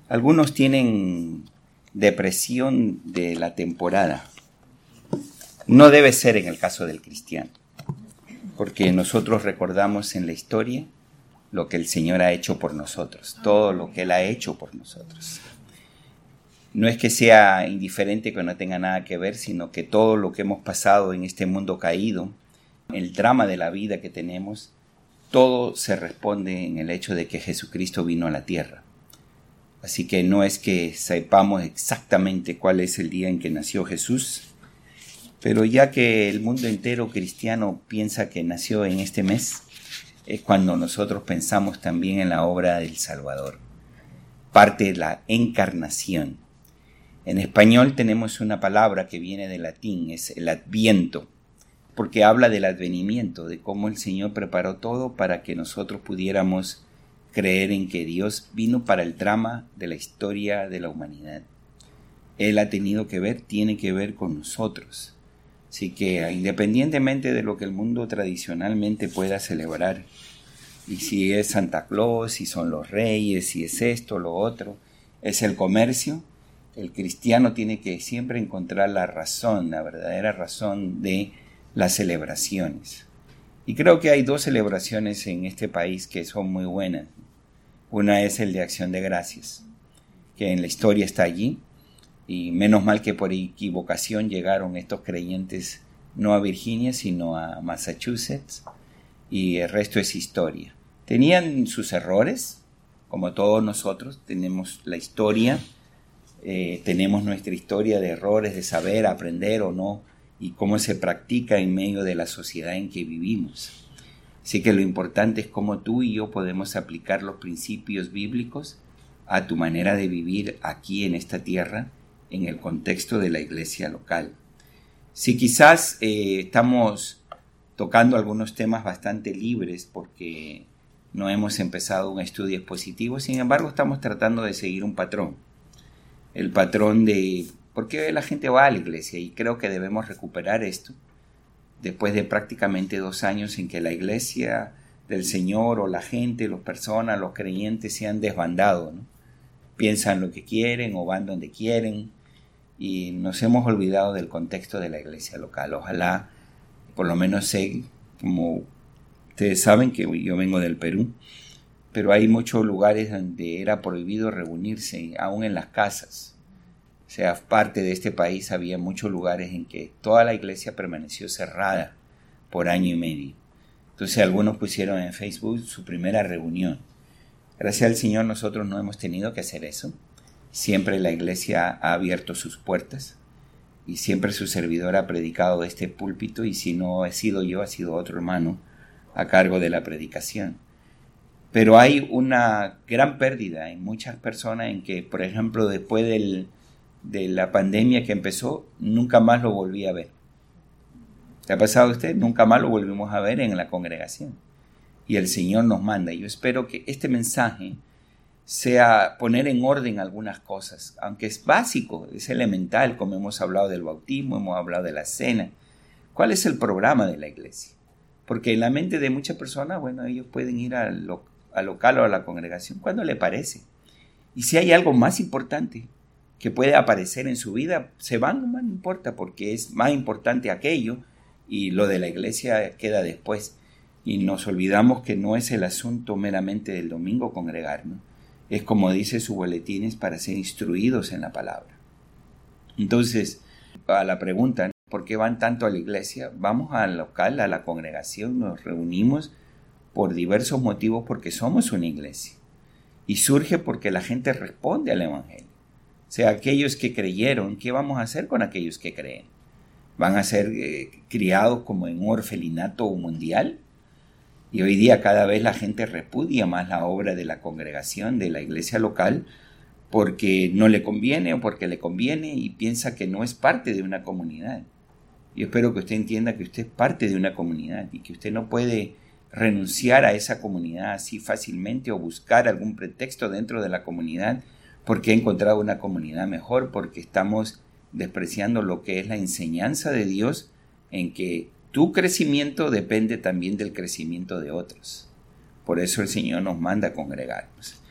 Algunos tienen depresión de la temporada. No debe ser en el caso del cristiano, porque nosotros recordamos en la historia lo que el Señor ha hecho por nosotros, todo lo que Él ha hecho por nosotros. No es que sea indiferente, que no tenga nada que ver, sino que todo lo que hemos pasado en este mundo caído, el drama de la vida que tenemos, todo se responde en el hecho de que Jesucristo vino a la tierra. Así que no es que sepamos exactamente cuál es el día en que nació Jesús, pero ya que el mundo entero cristiano piensa que nació en este mes, es cuando nosotros pensamos también en la obra del Salvador, parte de la encarnación. En español tenemos una palabra que viene del latín, es el adviento, porque habla del advenimiento, de cómo el Señor preparó todo para que nosotros pudiéramos creer en que Dios vino para el drama de la historia de la humanidad. Él ha tenido que ver, tiene que ver con nosotros. Así que independientemente de lo que el mundo tradicionalmente pueda celebrar, y si es Santa Claus, si son los reyes, si es esto, lo otro, es el comercio, el cristiano tiene que siempre encontrar la razón, la verdadera razón de las celebraciones. Y creo que hay dos celebraciones en este país que son muy buenas. Una es el de Acción de Gracias, que en la historia está allí, y menos mal que por equivocación llegaron estos creyentes no a Virginia, sino a Massachusetts, y el resto es historia. Tenían sus errores, como todos nosotros, tenemos la historia, tenemos nuestra historia de errores, de saber aprender o no, y cómo se practica en medio de la sociedad en que vivimos. Así que lo importante es cómo tú y yo podemos aplicar los principios bíblicos a tu manera de vivir aquí en esta tierra, en el contexto de la iglesia local. Si quizás estamos tocando algunos temas bastante libres porque no hemos empezado un estudio expositivo, sin embargo estamos tratando de seguir un patrón. El patrón de por qué la gente va a la iglesia, y creo que debemos recuperar esto después de prácticamente 2 años en que la iglesia del Señor o la gente, las personas, los creyentes se han desbandado, ¿no? Piensan lo que quieren o van donde quieren y nos hemos olvidado del contexto de la iglesia local. Ojalá, por lo menos sé, como ustedes saben que yo vengo del Perú, pero hay muchos lugares donde era prohibido reunirse, aún en las casas. O sea, parte de este país había muchos lugares en que toda la iglesia permaneció cerrada por año y medio. Entonces algunos pusieron en Facebook su primera reunión. Gracias al Señor nosotros no hemos tenido que hacer eso. Siempre la iglesia ha abierto sus puertas y siempre su servidor ha predicado de este púlpito, y si no he sido yo, ha sido otro hermano a cargo de la predicación. Pero hay una gran pérdida en muchas personas en que, por ejemplo, después de la pandemia que empezó, nunca más lo volví a ver. ¿Te ha pasado a usted? Nunca más lo volvimos a ver en la congregación. Y el Señor nos manda. Yo espero que este mensaje sea poner en orden algunas cosas, aunque es básico, es elemental, como hemos hablado del bautismo, hemos hablado de la cena. ¿Cuál es el programa de la iglesia? Porque en la mente de muchas personas, bueno, ellos pueden ir al local o a la congregación cuando le parece. Y si hay algo más importante que puede aparecer en su vida, se van, no importa, porque es más importante aquello y lo de la iglesia queda después. Y nos olvidamos que no es el asunto meramente del domingo congregarnos. Es, como dice su boletín, es para ser instruidos en la palabra. Entonces, a la pregunta, ¿por qué van tanto a la iglesia? Vamos al local, a la congregación, nos reunimos por diversos motivos porque somos una iglesia. Y surge porque la gente responde al evangelio. O sea, aquellos que creyeron, ¿qué vamos a hacer con aquellos que creen? ¿Van a ser criados como en un orfelinato mundial? Y hoy día cada vez la gente repudia más la obra de la congregación, de la iglesia local, porque no le conviene o porque le conviene, y piensa que no es parte de una comunidad. Yo espero que usted entienda que usted es parte de una comunidad y que usted no puede renunciar a esa comunidad así fácilmente o buscar algún pretexto dentro de la comunidad porque he encontrado una comunidad mejor, porque estamos despreciando lo que es la enseñanza de Dios, en que tu crecimiento depende también del crecimiento de otros. Por eso el Señor nos manda a congregarnos.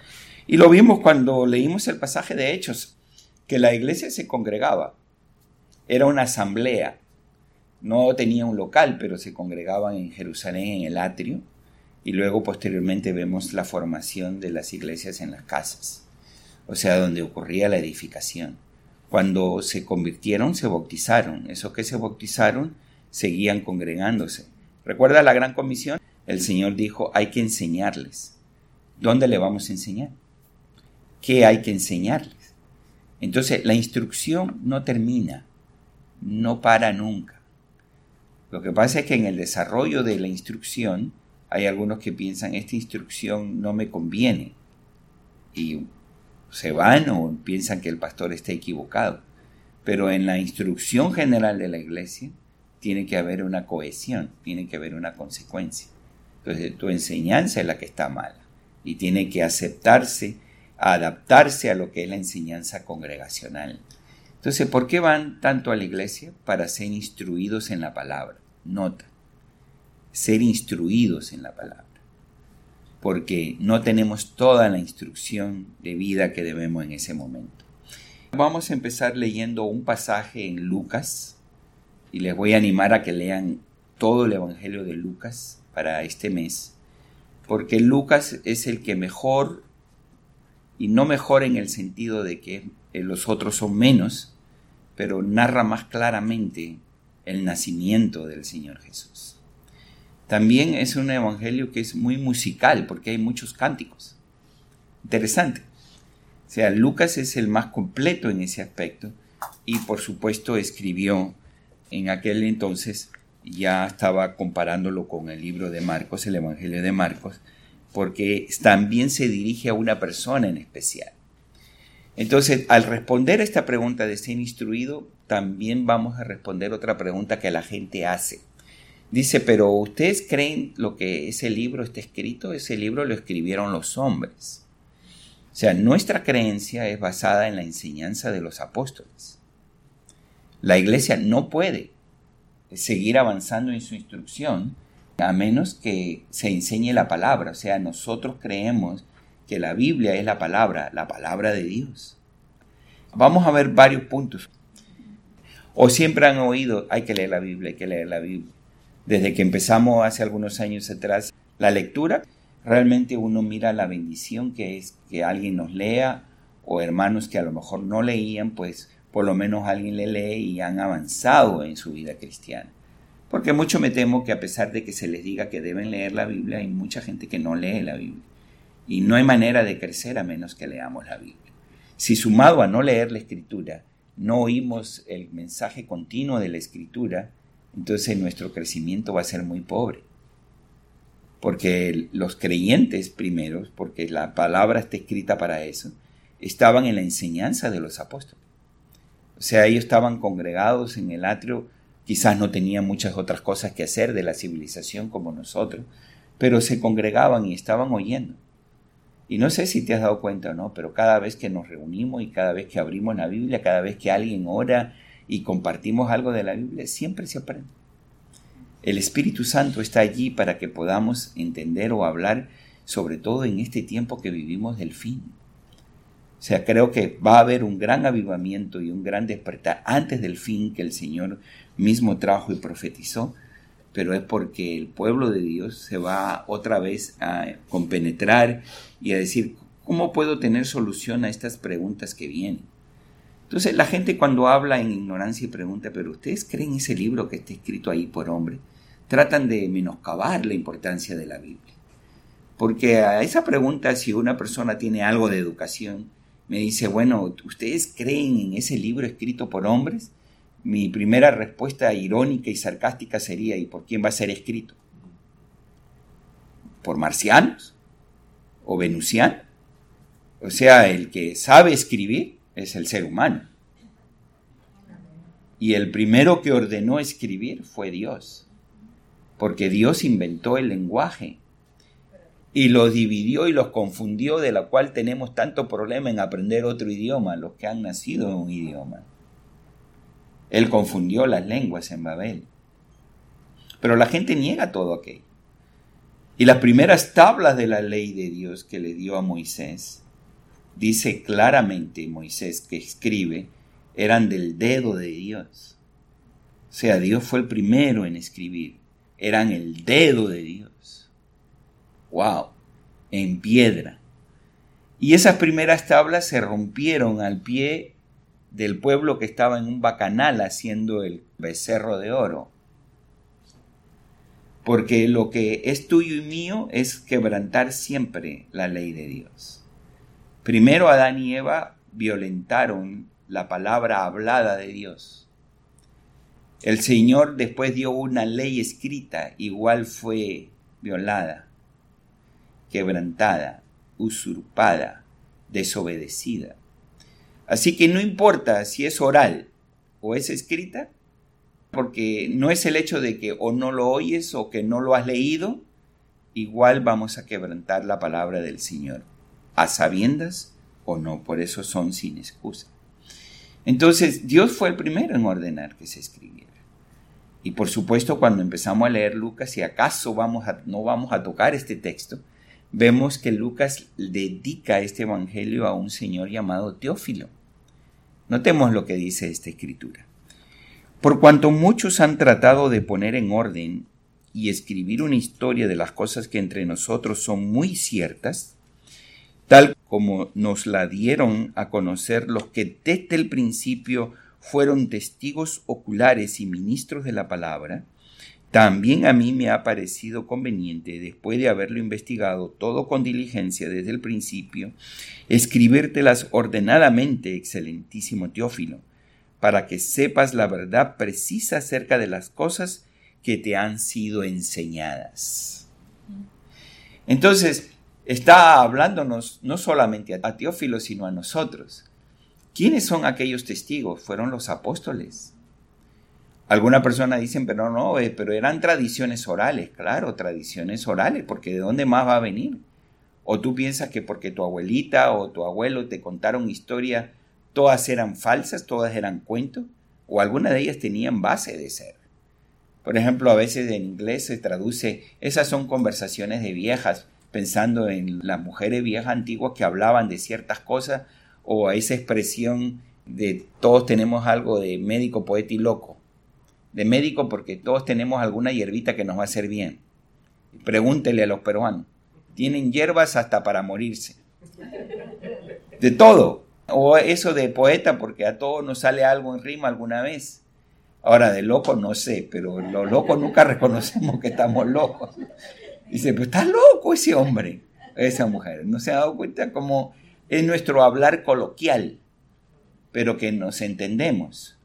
Y lo vimos cuando leímos el pasaje de Hechos, que la iglesia se congregaba. Era una asamblea. No tenía un local, pero se congregaban en Jerusalén, en el atrio. Y luego posteriormente vemos la formación de las iglesias en las casas. O sea, donde ocurría la edificación. Cuando se convirtieron, se bautizaron. Esos que se bautizaron seguían congregándose. ¿Recuerda la gran comisión? El Señor dijo, hay que enseñarles. ¿Dónde le vamos a enseñar? ¿Qué hay que enseñarles? Entonces, la instrucción no termina, no para nunca. Lo que pasa es que en el desarrollo de la instrucción, hay algunos que piensan, esta instrucción no me conviene. Y se van o piensan que el pastor está equivocado. Pero en la instrucción general de la iglesia, tiene que haber una cohesión, tiene que haber una consecuencia. Entonces, tu enseñanza es la que está mala y tiene que aceptarse, adaptarse a lo que es la enseñanza congregacional. Entonces, ¿por qué van tanto a la iglesia? Para ser instruidos en la palabra. Nota, ser instruidos en la palabra. Porque no tenemos toda la instrucción de vida que debemos en ese momento. Vamos a empezar leyendo un pasaje en Lucas y les voy a animar a que lean todo el Evangelio de Lucas para este mes, porque Lucas es el que mejor, y no mejor en el sentido de que los otros son menos, pero narra más claramente el nacimiento del Señor Jesús. También es un evangelio que es muy musical, porque hay muchos cánticos. Interesante. O sea, Lucas es el más completo en ese aspecto, y por supuesto escribió en aquel entonces, ya estaba comparándolo con el libro de Marcos, el Evangelio de Marcos, porque también se dirige a una persona en especial. Entonces, al responder a esta pregunta de ser instruido, también vamos a responder otra pregunta que la gente hace. Dice, pero ¿ustedes creen lo que ese libro está escrito? Ese libro lo escribieron los hombres. O sea, nuestra creencia es basada en la enseñanza de los apóstoles. La iglesia no puede seguir avanzando en su instrucción a menos que se enseñe la palabra. O sea, nosotros creemos que la Biblia es la palabra de Dios. Vamos a ver varios puntos. O siempre han oído, hay que leer la Biblia, hay que leer la Biblia. Desde que empezamos hace algunos años atrás la lectura, realmente uno mira la bendición que es que alguien nos lea, o hermanos que a lo mejor no leían, pues por lo menos alguien le lee y han avanzado en su vida cristiana. Porque mucho me temo que a pesar de que se les diga que deben leer la Biblia, hay mucha gente que no lee la Biblia. Y no hay manera de crecer a menos que leamos la Biblia. Si sumado a no leer la Escritura, no oímos el mensaje continuo de la Escritura, entonces nuestro crecimiento va a ser muy pobre. Porque los creyentes primeros, porque la palabra está escrita para eso, estaban en la enseñanza de los apóstoles. O sea, ellos estaban congregados en el atrio, quizás no tenían muchas otras cosas que hacer de la civilización como nosotros, pero se congregaban y estaban oyendo. Y no sé si te has dado cuenta o no, pero cada vez que nos reunimos y cada vez que abrimos la Biblia, cada vez que alguien ora y compartimos algo de la Biblia, siempre se aprende. El Espíritu Santo está allí para que podamos entender o hablar, sobre todo en este tiempo que vivimos del fin. O sea, creo que va a haber un gran avivamiento y un gran despertar antes del fin que el Señor mismo trajo y profetizó, pero es porque el pueblo de Dios se va otra vez a compenetrar y a decir, ¿cómo puedo tener solución a estas preguntas que vienen? Entonces, la gente cuando habla en ignorancia y pregunta, ¿pero ustedes creen ese libro que está escrito ahí por hombre? Tratan de menoscabar la importancia de la Biblia. Porque a esa pregunta, si una persona tiene algo de educación, me dice, bueno, ¿ustedes creen en ese libro escrito por hombres? Mi primera respuesta irónica y sarcástica sería, ¿y por quién va a ser escrito? ¿Por marcianos? ¿O venusianos? O sea, el que sabe escribir es el ser humano. Y el primero que ordenó escribir fue Dios. Porque Dios inventó el lenguaje. Y los dividió y los confundió, de la cual tenemos tanto problema en aprender otro idioma, los que han nacido en un idioma. Él confundió las lenguas en Babel. Pero la gente niega todo aquello. Y las primeras tablas de la ley de Dios que le dio a Moisés dice claramente Moisés que escribe, eran del dedo de Dios. O sea, Dios fue el primero en escribir. Eran el dedo de Dios. ¡Wow! En piedra. Y esas primeras tablas se rompieron al pie del pueblo que estaba en un bacanal haciendo el becerro de oro. Porque lo que es tuyo y mío es quebrantar siempre la ley de Dios. Primero Adán y Eva violentaron la palabra hablada de Dios. El Señor después dio una ley escrita, igual fue violada, quebrantada, usurpada, desobedecida. Así que no importa si es oral o es escrita, porque no es el hecho de que o no lo oyes o que no lo has leído, igual vamos a quebrantar la palabra del Señor, a sabiendas o no, por eso son sin excusa. Entonces, Dios fue el primero en ordenar que se escribiera. Y por supuesto, cuando empezamos a leer Lucas, si acaso no vamos a tocar este texto, vemos que Lucas dedica este evangelio a un señor llamado Teófilo. Notemos lo que dice esta escritura. Por cuanto muchos han tratado de poner en orden y escribir una historia de las cosas que entre nosotros son muy ciertas, tal como nos la dieron a conocer los que desde el principio fueron testigos oculares y ministros de la palabra, también a mí me ha parecido conveniente, después de haberlo investigado todo con diligencia desde el principio, escribírtelas ordenadamente, excelentísimo Teófilo, para que sepas la verdad precisa acerca de las cosas que te han sido enseñadas. Entonces, está hablándonos no solamente a Teófilo, sino a nosotros. ¿Quiénes son aquellos testigos? Fueron los apóstoles. Alguna persona dicen, pero eran tradiciones orales. Claro, tradiciones orales, porque ¿de dónde más va a venir? O tú piensas que porque tu abuelita o tu abuelo te contaron historia, todas eran falsas, todas eran cuentos, o alguna de ellas tenían base de ser. Por ejemplo, a veces en inglés se traduce, esas son conversaciones de viejas, pensando en las mujeres viejas antiguas que hablaban de ciertas cosas, o a esa expresión de todos tenemos algo de médico, poeta y loco. De médico porque todos tenemos alguna hierbita que nos va a hacer bien. Pregúntele a los peruanos. Tienen hierbas hasta para morirse. De todo. O eso de poeta porque a todos nos sale algo en rima alguna vez. Ahora, de loco no sé, pero los locos nunca reconocemos que estamos locos. Dice, pero está loco ese hombre, esa mujer. ¿No se ha dado cuenta cómo es nuestro hablar coloquial, pero que nos entendemos?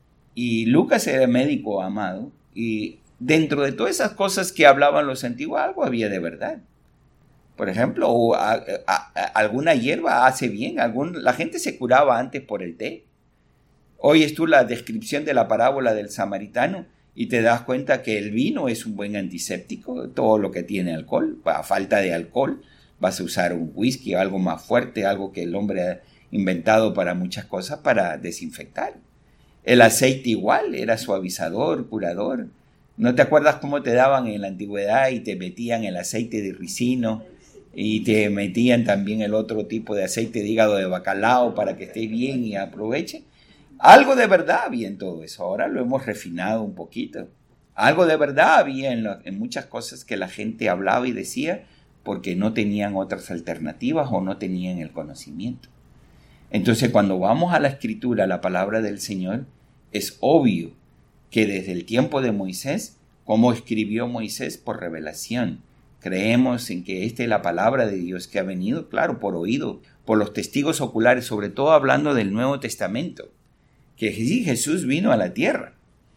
Y Lucas era médico amado, y dentro de todas esas cosas que hablaban los antiguos, algo había de verdad. Por ejemplo, alguna hierba hace bien, la gente se curaba antes por el té. Oyes tú la descripción de la parábola del samaritano y te das cuenta que el vino es un buen antiséptico, todo lo que tiene alcohol. A falta de alcohol vas a usar un whisky o algo más fuerte, algo que el hombre ha inventado para muchas cosas para desinfectar. El aceite igual, era suavizador, curador. ¿No te acuerdas cómo te daban en la antigüedad y te metían el aceite de ricino y te metían también el otro tipo de aceite de hígado de bacalao para que estés bien y aproveche? Algo de verdad había en todo eso. Ahora lo hemos refinado un poquito. Algo de verdad había en muchas cosas que la gente hablaba y decía porque no tenían otras alternativas o no tenían el conocimiento. Entonces, cuando vamos a la Escritura, a la palabra del Señor, es obvio que desde el tiempo de Moisés, como escribió Moisés por revelación, creemos en que esta es la palabra de Dios que ha venido, claro, por oído, por los testigos oculares, sobre todo hablando del Nuevo Testamento, que sí, Jesús vino a la tierra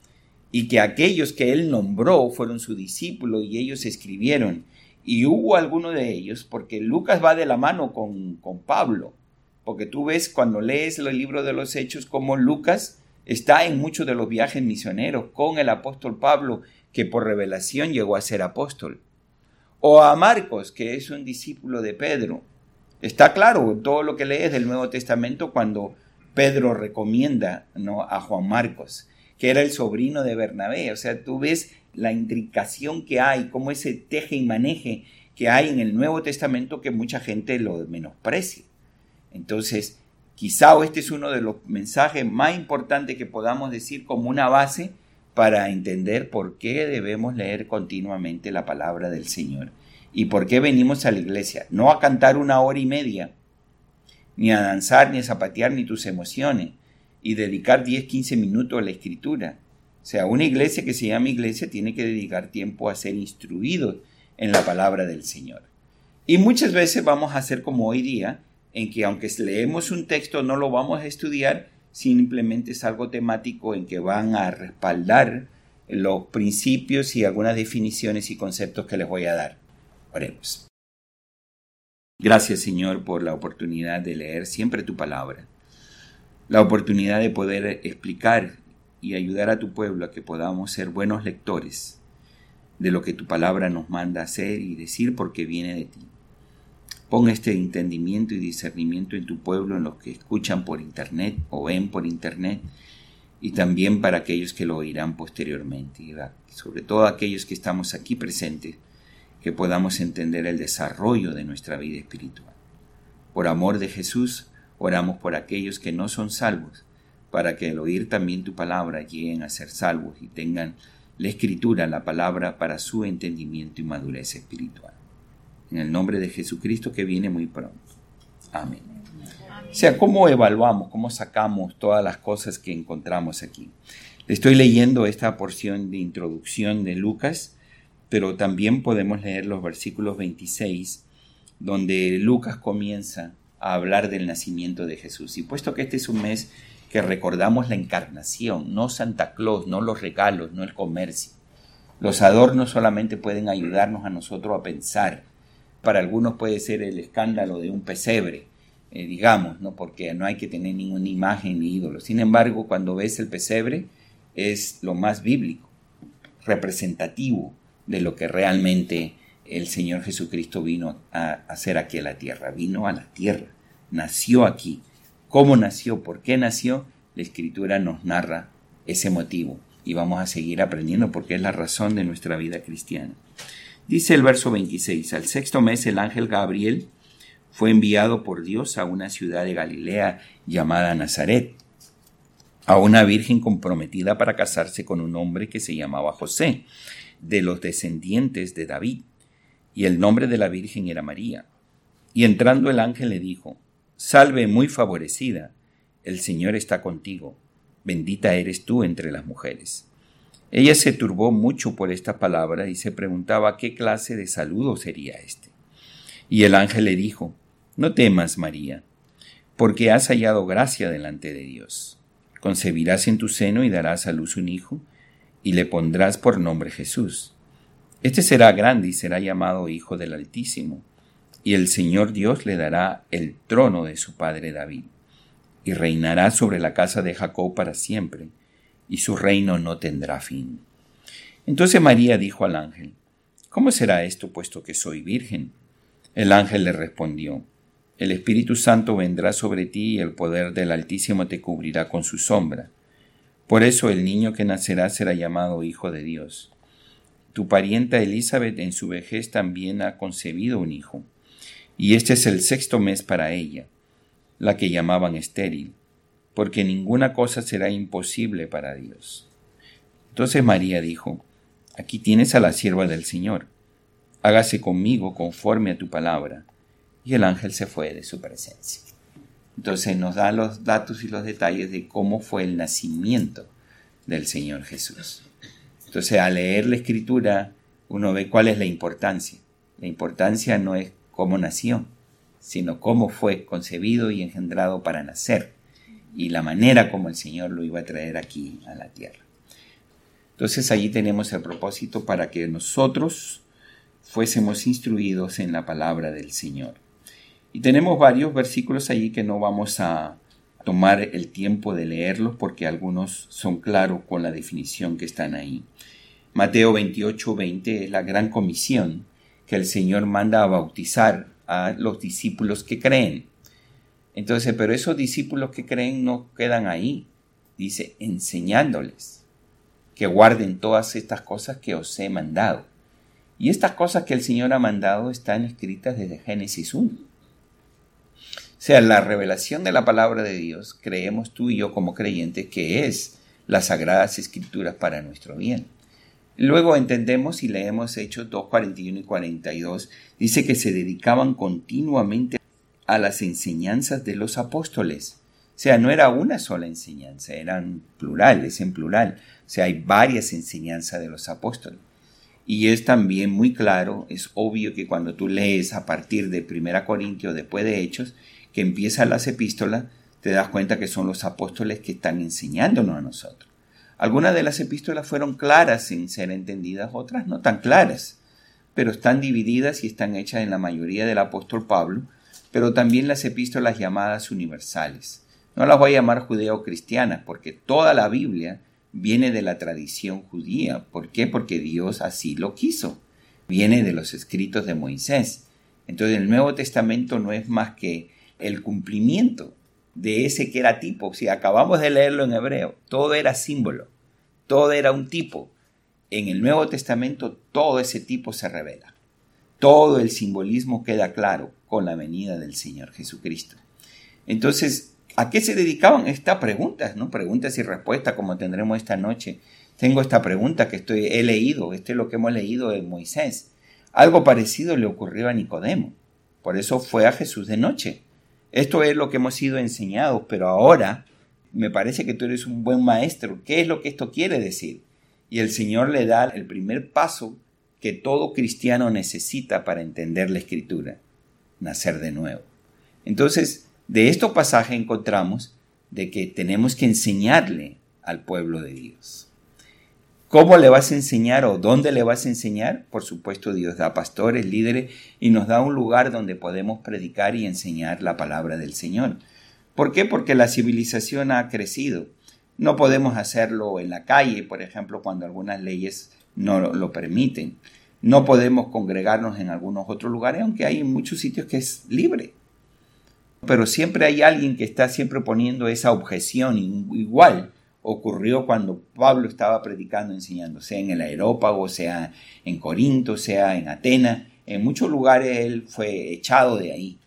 y que aquellos que él nombró fueron sus discípulos y ellos escribieron. Y hubo alguno de ellos, porque Lucas va de la mano con Pablo, porque tú ves cuando lees el libro de los Hechos como Lucas está en muchos de los viajes misioneros con el apóstol Pablo, que por revelación llegó a ser apóstol. O a Marcos, que es un discípulo de Pedro. Está claro todo lo que lees del Nuevo Testamento cuando Pedro recomienda, ¿no?, a Juan Marcos, que era el sobrino de Bernabé. O sea, tú ves la intricación que hay, como ese teje y maneje que hay en el Nuevo Testamento que mucha gente lo menosprecia. Entonces, quizá este es uno de los mensajes más importantes que podamos decir como una base para entender por qué debemos leer continuamente la palabra del Señor y por qué venimos a la iglesia. No a cantar 1 hora y media, ni a danzar, ni a zapatear, ni tus emociones, y dedicar 10-15 minutos a la escritura. O sea, una iglesia que se llama iglesia tiene que dedicar tiempo a ser instruidos en la palabra del Señor. Y muchas veces vamos a hacer como hoy día, en que aunque leemos un texto no lo vamos a estudiar, simplemente es algo temático en que van a respaldar los principios y algunas definiciones y conceptos que les voy a dar. Oremos. Gracias, Señor, por la oportunidad de leer siempre tu palabra, la oportunidad de poder explicar y ayudar a tu pueblo a que podamos ser buenos lectores de lo que tu palabra nos manda hacer y decir porque viene de ti. Pon este entendimiento y discernimiento en tu pueblo, en los que escuchan por internet o ven por internet, y también para aquellos que lo oirán posteriormente, y sobre todo aquellos que estamos aquí presentes, que podamos entender el desarrollo de nuestra vida espiritual. Por amor de Jesús, oramos por aquellos que no son salvos, para que al oír también tu palabra lleguen a ser salvos y tengan la escritura, la palabra, para su entendimiento y madurez espiritual. En el nombre de Jesucristo, que viene muy pronto. Amén. O sea, ¿cómo evaluamos, cómo sacamos todas las cosas que encontramos aquí? Estoy leyendo esta porción de introducción de Lucas, pero también podemos leer los versículos 26, donde Lucas comienza a hablar del nacimiento de Jesús. Y puesto que este es un mes que recordamos la encarnación, no Santa Claus, no los regalos, no el comercio. Los adornos solamente pueden ayudarnos a nosotros a pensar. Para algunos puede ser el escándalo de un pesebre, digamos, ¿no? Porque no hay que tener ninguna imagen ni ídolo. Sin embargo, cuando ves el pesebre, es lo más bíblico, representativo de lo que realmente el Señor Jesucristo vino a hacer aquí a la tierra. Vino a la tierra, nació aquí. ¿Cómo nació? ¿Por qué nació? La Escritura nos narra ese motivo y vamos a seguir aprendiendo porque es la razón de nuestra vida cristiana. Dice el verso 26, al 6º mes el ángel Gabriel fue enviado por Dios a una ciudad de Galilea llamada Nazaret, a una virgen comprometida para casarse con un hombre que se llamaba José, de los descendientes de David, y el nombre de la virgen era María. Y entrando el ángel le dijo, salve muy favorecida, el Señor está contigo, bendita eres tú entre las mujeres. Ella se turbó mucho por esta palabra y se preguntaba qué clase de saludo sería este. Y el ángel le dijo, no temas, María, porque has hallado gracia delante de Dios. Concebirás en tu seno y darás a luz un hijo, y le pondrás por nombre Jesús. Este será grande y será llamado Hijo del Altísimo, y el Señor Dios le dará el trono de su padre David, y reinará sobre la casa de Jacob para siempre, y su reino no tendrá fin. Entonces María dijo al ángel, ¿cómo será esto puesto que soy virgen? El ángel le respondió, el Espíritu Santo vendrá sobre ti y el poder del Altísimo te cubrirá con su sombra. Por eso el niño que nacerá será llamado Hijo de Dios. Tu parienta Elizabeth en su vejez también ha concebido un hijo, y este es el 6º mes para ella, la que llamaban estéril, porque ninguna cosa será imposible para Dios. Entonces María dijo, aquí tienes a la sierva del Señor, hágase conmigo conforme a tu palabra. Y el ángel se fue de su presencia. Entonces nos da los datos y los detalles de cómo fue el nacimiento del Señor Jesús. Entonces al leer la Escritura uno ve cuál es la importancia. La importancia no es cómo nació, sino cómo fue concebido y engendrado para nacer, y la manera como el Señor lo iba a traer aquí a la tierra. Entonces allí tenemos el propósito para que nosotros fuésemos instruidos en la palabra del Señor. Y tenemos varios versículos allí que no vamos a tomar el tiempo de leerlos porque algunos son claros con la definición que están ahí. Mateo 28:20 es la gran comisión que el Señor manda a bautizar a los discípulos que creen. Entonces, pero esos discípulos que creen no quedan ahí. Dice, enseñándoles que guarden todas estas cosas que os he mandado. Y estas cosas que el Señor ha mandado están escritas desde Génesis 1. sea, la revelación de la palabra de Dios, creemos tú y yo como creyentes que es las Sagradas Escrituras para nuestro bien. Luego entendemos y leemos Hechos 2, 41 y 42, dice que se dedicaban continuamente a las enseñanzas de los apóstoles. O sea, no era una sola enseñanza, eran plurales, en plural. O sea, hay varias enseñanzas de los apóstoles. Y es también muy claro, es obvio que cuando tú lees a partir de 1 Corintios, después de Hechos, que empiezan las epístolas, te das cuenta que son los apóstoles que están enseñándonos a nosotros. Algunas de las epístolas fueron claras en ser entendidas, otras no tan claras, pero están divididas y están hechas en la mayoría del apóstol Pablo, pero también las epístolas llamadas universales. No las voy a llamar judeo-cristianas, porque toda la Biblia viene de la tradición judía. ¿Por qué? Porque Dios así lo quiso. Viene de los escritos de Moisés. Entonces el Nuevo Testamento no es más que el cumplimiento de ese que era tipo. Si acabamos de leerlo en hebreo, todo era símbolo, todo era un tipo. En el Nuevo Testamento todo ese tipo se revela. Todo el simbolismo queda claro con la venida del Señor Jesucristo. Entonces, ¿a qué se dedicaban estas preguntas? ¿No? Preguntas y respuestas como tendremos esta noche. Tengo esta pregunta que he leído, es lo que hemos leído de Moisés. Algo parecido le ocurrió a Nicodemo. Por eso fue a Jesús de noche. Esto es lo que hemos sido enseñados, pero ahora me parece que tú eres un buen maestro. ¿Qué es lo que esto quiere decir? Y el Señor le da el primer paso que todo cristiano necesita para entender la Escritura: nacer de nuevo. Entonces, de este pasaje encontramos de que tenemos que enseñarle al pueblo de Dios. ¿Cómo le vas a enseñar o dónde le vas a enseñar? Por supuesto, Dios da pastores, líderes y nos da un lugar donde podemos predicar y enseñar la palabra del Señor. ¿Por qué? Porque la civilización ha crecido. No podemos hacerlo en la calle, por ejemplo, cuando algunas leyes no lo permiten. No podemos congregarnos en algunos otros lugares, aunque hay muchos sitios que es libre. Pero siempre hay alguien que está siempre poniendo esa objeción. Igual ocurrió cuando Pablo estaba predicando, enseñando, sea en el Areópago, sea en Corinto, sea en Atenas. En muchos lugares él fue echado de ahí.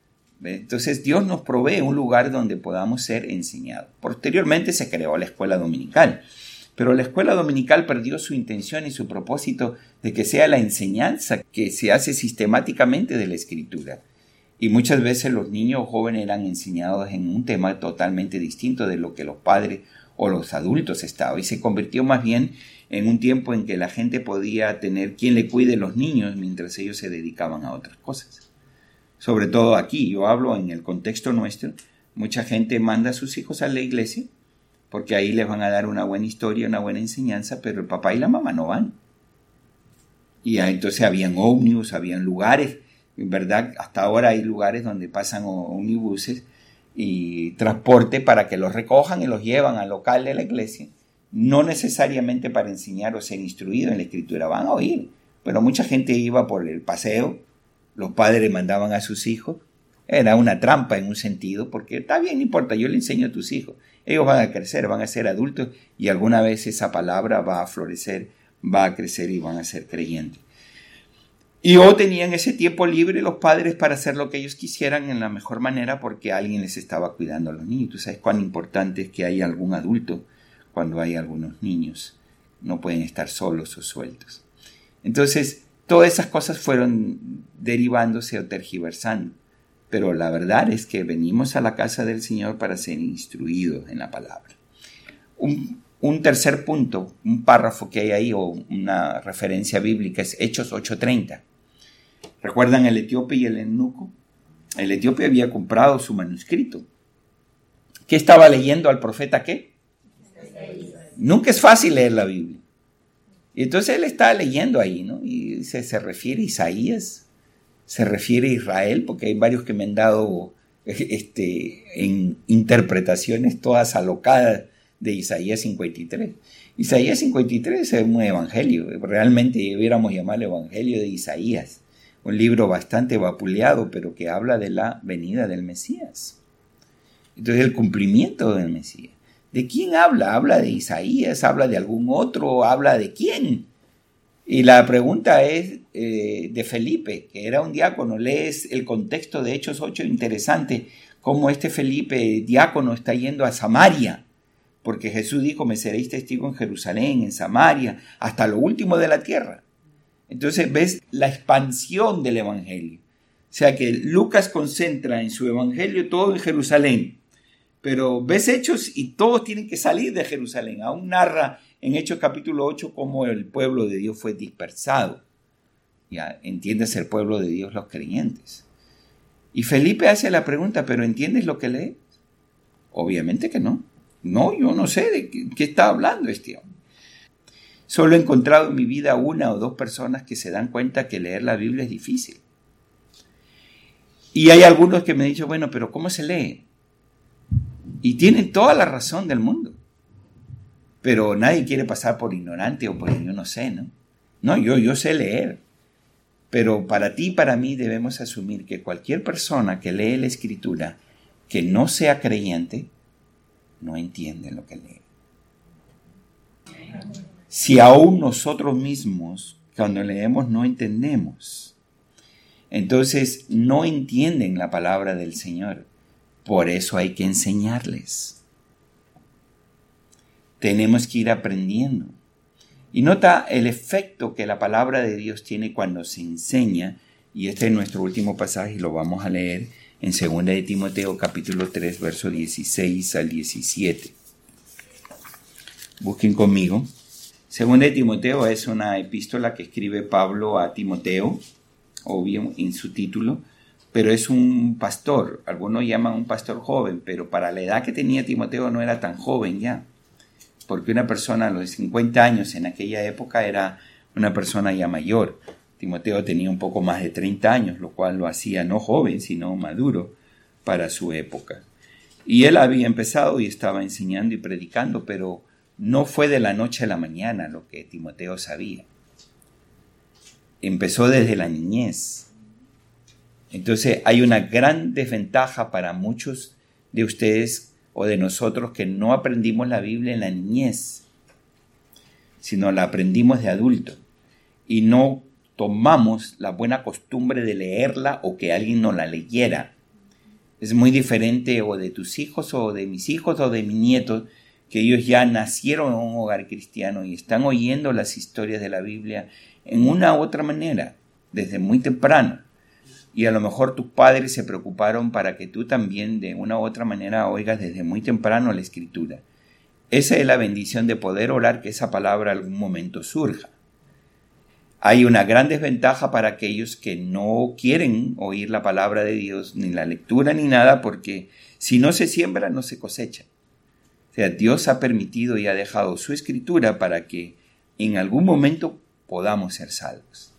Entonces Dios nos provee un lugar donde podamos ser enseñados. Posteriormente se creó la escuela dominical, pero la escuela dominical perdió su intención y su propósito de que sea la enseñanza que se hace sistemáticamente de la Escritura. Y muchas veces los niños o jóvenes eran enseñados en un tema totalmente distinto de lo que los padres o los adultos estaban. Y se convirtió más bien en un tiempo en que la gente podía tener quien le cuide a los niños mientras ellos se dedicaban a otras cosas. Sobre todo aquí, yo hablo en el contexto nuestro, mucha gente manda a sus hijos a la iglesia porque ahí les van a dar una buena historia, una buena enseñanza, pero el papá y la mamá no van. Y entonces habían ómnibus, habían lugares, en verdad hasta ahora hay lugares donde pasan ómnibuses y transporte para que los recojan y los llevan al local de la iglesia, no necesariamente para enseñar o ser instruido en la Escritura, van a oír, pero mucha gente iba por el paseo. Los padres mandaban a sus hijos. Era una trampa en un sentido, porque está bien, no importa, yo le enseño a tus hijos. Ellos van a crecer, van a ser adultos y alguna vez esa palabra va a florecer, va a crecer y van a ser creyentes. Y o tenían ese tiempo libre los padres para hacer lo que ellos quisieran en la mejor manera porque alguien les estaba cuidando a los niños. Tú sabes cuán importante es que haya algún adulto cuando hay algunos niños. No pueden estar solos o sueltos. Entonces, todas esas cosas fueron derivándose o tergiversando. Pero la verdad es que venimos a la casa del Señor para ser instruidos en la palabra. Un tercer punto, un párrafo que hay ahí o una referencia bíblica es Hechos 8:30. ¿Recuerdan el etíope y el eunuco? El etíope había comprado su manuscrito. ¿Qué estaba leyendo al profeta qué? Nunca es fácil leer la Biblia. Y entonces él está leyendo ahí, ¿no? Y se refiere a Isaías, se refiere a Israel, porque hay varios que me han dado en interpretaciones todas alocadas de Isaías 53. Isaías 53 es un evangelio, realmente debiéramos llamarlo evangelio de Isaías, un libro bastante vapuleado, pero que habla de la venida del Mesías. Entonces el cumplimiento del Mesías. ¿De quién habla? ¿Habla de Isaías? ¿Habla de algún otro? ¿Habla de quién? Y la pregunta es de Felipe, que era un diácono. Lees el contexto de Hechos 8, interesante, cómo este Felipe, diácono, está yendo a Samaria, porque Jesús dijo, me seréis testigo en Jerusalén, en Samaria, hasta lo último de la tierra. Entonces ves la expansión del evangelio. O sea que Lucas concentra en su evangelio todo en Jerusalén, pero ves Hechos y todos tienen que salir de Jerusalén. Aún narra en Hechos capítulo 8 cómo el pueblo de Dios fue dispersado. Ya entiendes, el pueblo de Dios, los creyentes. Y Felipe hace la pregunta, ¿pero entiendes lo que lees? Obviamente que no. No, yo no sé de qué está hablando este hombre. Solo he encontrado en mi vida 1 o 2 personas que se dan cuenta que leer la Biblia es difícil. Y hay algunos que me han dicho, bueno, pero ¿cómo se lee? Y tienen toda la razón del mundo. Pero nadie quiere pasar por ignorante o por yo no sé, ¿no? No, yo sé leer. Pero para ti y para mí debemos asumir que cualquier persona que lee la Escritura que no sea creyente, no entiende lo que lee. Si aún nosotros mismos, cuando leemos, no entendemos, entonces no entienden la palabra del Señor. Por eso hay que enseñarles. Tenemos que ir aprendiendo. Y nota el efecto que la palabra de Dios tiene cuando se enseña, y este es nuestro último pasaje y lo vamos a leer en 2 de Timoteo capítulo 3, verso 16 al 17. Busquen conmigo. 2 de Timoteo es una epístola que escribe Pablo a Timoteo, obvio en su título, pero es un pastor. Algunos llaman un pastor joven, pero para la edad que tenía Timoteo no era tan joven ya, porque una persona a los 50 años en aquella época era una persona ya mayor. Timoteo tenía un poco más de 30 años, lo cual lo hacía no joven, sino maduro para su época. Y él había empezado y estaba enseñando y predicando, pero no fue de la noche a la mañana lo que Timoteo sabía. Empezó desde la niñez. Entonces hay una gran desventaja para muchos de ustedes o de nosotros que no aprendimos la Biblia en la niñez, sino la aprendimos de adulto y no tomamos la buena costumbre de leerla o que alguien nos la leyera. Es muy diferente o de tus hijos o de mis hijos o de mis nietos, que ellos ya nacieron en un hogar cristiano y están oyendo las historias de la Biblia en una u otra manera, desde muy temprano. Y a lo mejor tus padres se preocuparon para que tú también de una u otra manera oigas desde muy temprano la Escritura. Esa es la bendición de poder orar que esa palabra algún momento surja. Hay una gran desventaja para aquellos que no quieren oír la palabra de Dios, ni la lectura ni nada, porque si no se siembra, no se cosecha. O sea, Dios ha permitido y ha dejado su Escritura para que en algún momento podamos ser salvos.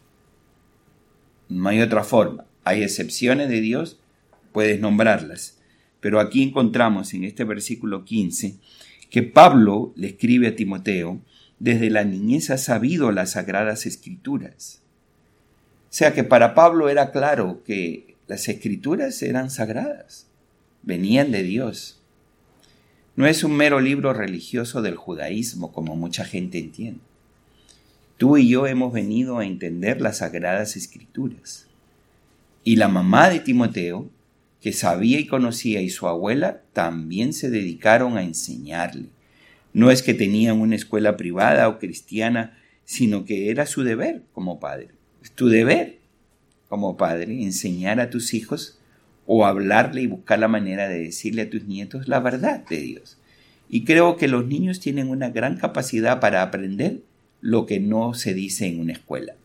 No hay otra forma. Hay excepciones de Dios, puedes nombrarlas. Pero aquí encontramos en este versículo 15 que Pablo le escribe a Timoteo: desde la niñez ha sabido las sagradas escrituras. O sea que para Pablo era claro que las escrituras eran sagradas, venían de Dios. No es un mero libro religioso del judaísmo como mucha gente entiende. Tú y yo hemos venido a entender las sagradas escrituras. Y la mamá de Timoteo, que sabía y conocía, y su abuela también se dedicaron a enseñarle. No es que tenían una escuela privada o cristiana, sino que era su deber como padre. Es tu deber como padre enseñar a tus hijos o hablarle y buscar la manera de decirle a tus nietos la verdad de Dios. Y creo que los niños tienen una gran capacidad para aprender lo que no se dice en una escuela.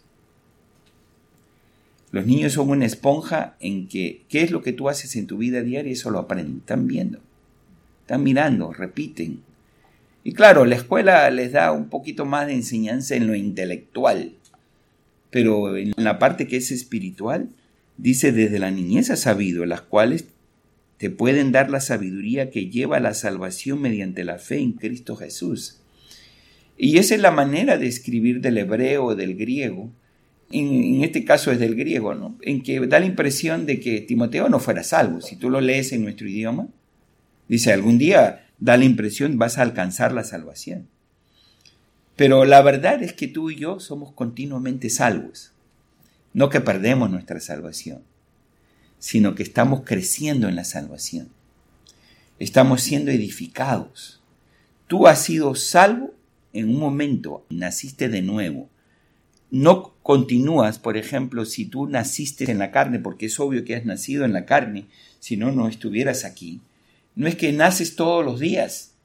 Los niños son una esponja en que qué es lo que tú haces en tu vida diaria, eso lo aprenden, están viendo, están mirando, repiten. Y claro, la escuela les da un poquito más de enseñanza en lo intelectual, pero en la parte que es espiritual, dice: desde la niñez has sabido, las cuales te pueden dar la sabiduría que lleva a la salvación mediante la fe en Cristo Jesús. Y esa es la manera de escribir del hebreo o del griego. En este caso es del griego, ¿no? En que da la impresión de que Timoteo no fuera salvo. Si tú lo lees en nuestro idioma, dice: algún día da la impresión vas a alcanzar la salvación. Pero la verdad es que tú y yo somos continuamente salvos. No que perdemos nuestra salvación, sino que estamos creciendo en la salvación. Estamos siendo edificados. Tú has sido salvo en un momento, naciste de nuevo. No continúas, por ejemplo, si tú naciste en la carne, porque es obvio que has nacido en la carne, si no, no estuvieras aquí. No es que naces todos los días,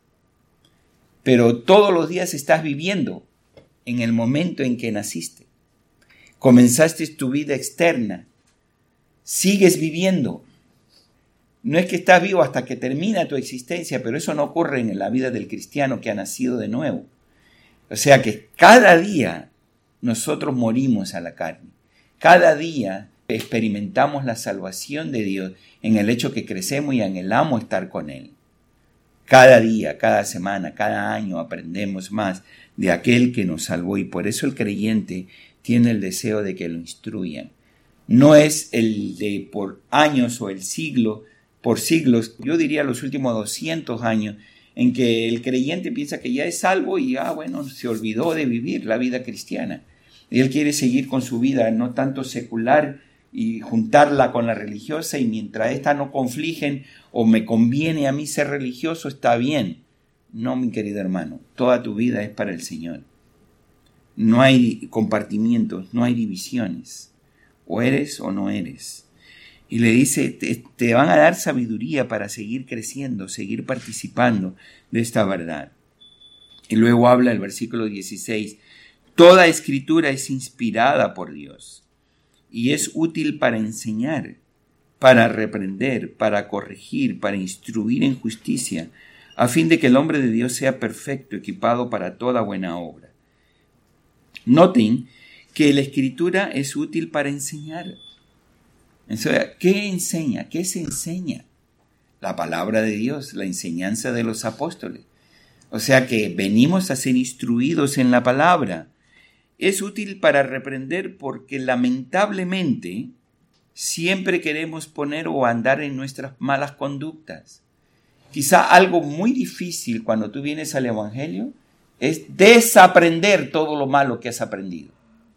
pero todos los días estás viviendo en el momento en que naciste. Comenzaste tu vida externa, sigues viviendo. No es que estás vivo hasta que termina tu existencia, pero eso no ocurre en la vida del cristiano que ha nacido de nuevo. O sea que cada día nosotros morimos a la carne. Cada día experimentamos la salvación de Dios en el hecho que crecemos y anhelamos estar con Él. Cada día, cada semana, cada año aprendemos más de aquel que nos salvó y por eso el creyente tiene el deseo de que lo instruyan. No es el de por años o el siglo, por siglos, yo diría los últimos 200 años, en que el creyente piensa que ya es salvo y se olvidó de vivir la vida cristiana. Y él quiere seguir con su vida, no tanto secular, y juntarla con la religiosa, y mientras éstas no confligen o me conviene a mí ser religioso, está bien. No, mi querido hermano, toda tu vida es para el Señor. No hay compartimientos, no hay divisiones. O eres o no eres. Y le dice, te van a dar sabiduría para seguir creciendo, seguir participando de esta verdad. Y luego habla el versículo 16, toda escritura es inspirada por Dios y es útil para enseñar, para reprender, para corregir, para instruir en justicia, a fin de que el hombre de Dios sea perfecto, equipado para toda buena obra. Noten que la escritura es útil para enseñar. ¿Qué enseña? ¿Qué se enseña? La palabra de Dios, la enseñanza de los apóstoles. O sea que venimos a ser instruidos en la palabra. Es útil para reprender porque lamentablemente siempre queremos poner o andar en nuestras malas conductas. Quizá algo muy difícil cuando tú vienes al Evangelio es desaprender todo lo malo que has aprendido,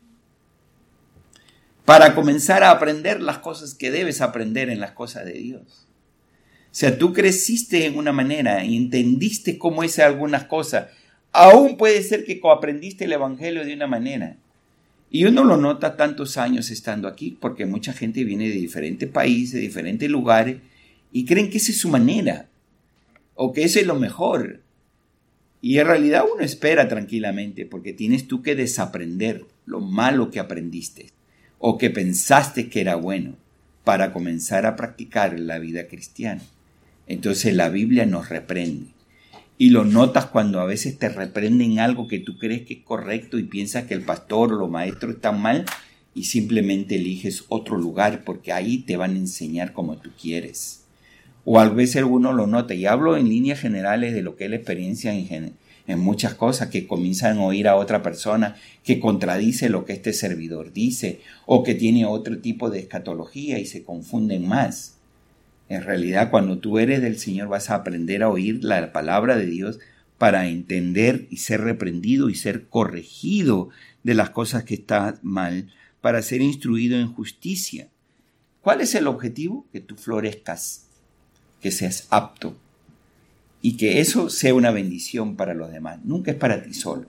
para comenzar a aprender las cosas que debes aprender en las cosas de Dios. O sea, tú creciste en una manera y entendiste cómo es algunas cosas. Aún puede ser que aprendiste el Evangelio de una manera. Y uno lo nota tantos años estando aquí, porque mucha gente viene de diferentes países, de diferentes lugares, y creen que esa es su manera, o que eso es lo mejor. Y en realidad uno espera tranquilamente, porque tienes tú que desaprender lo malo que aprendiste, o que pensaste que era bueno, para comenzar a practicar la vida cristiana. Entonces la Biblia nos reprende. Y lo notas cuando a veces te reprenden algo que tú crees que es correcto y piensas que el pastor o los maestros están mal y simplemente eliges otro lugar porque ahí te van a enseñar como tú quieres. O a veces uno lo nota, y hablo en líneas generales de lo que es la experiencia en muchas cosas, que comienzan a oír a otra persona que contradice lo que este servidor dice o que tiene otro tipo de escatología y se confunden más. En realidad, cuando tú eres del Señor vas a aprender a oír la palabra de Dios para entender y ser reprendido y ser corregido de las cosas que están mal, para ser instruido en justicia. ¿Cuál es el objetivo? Que tú florezcas, que seas apto y que eso sea una bendición para los demás. Nunca es para ti solo.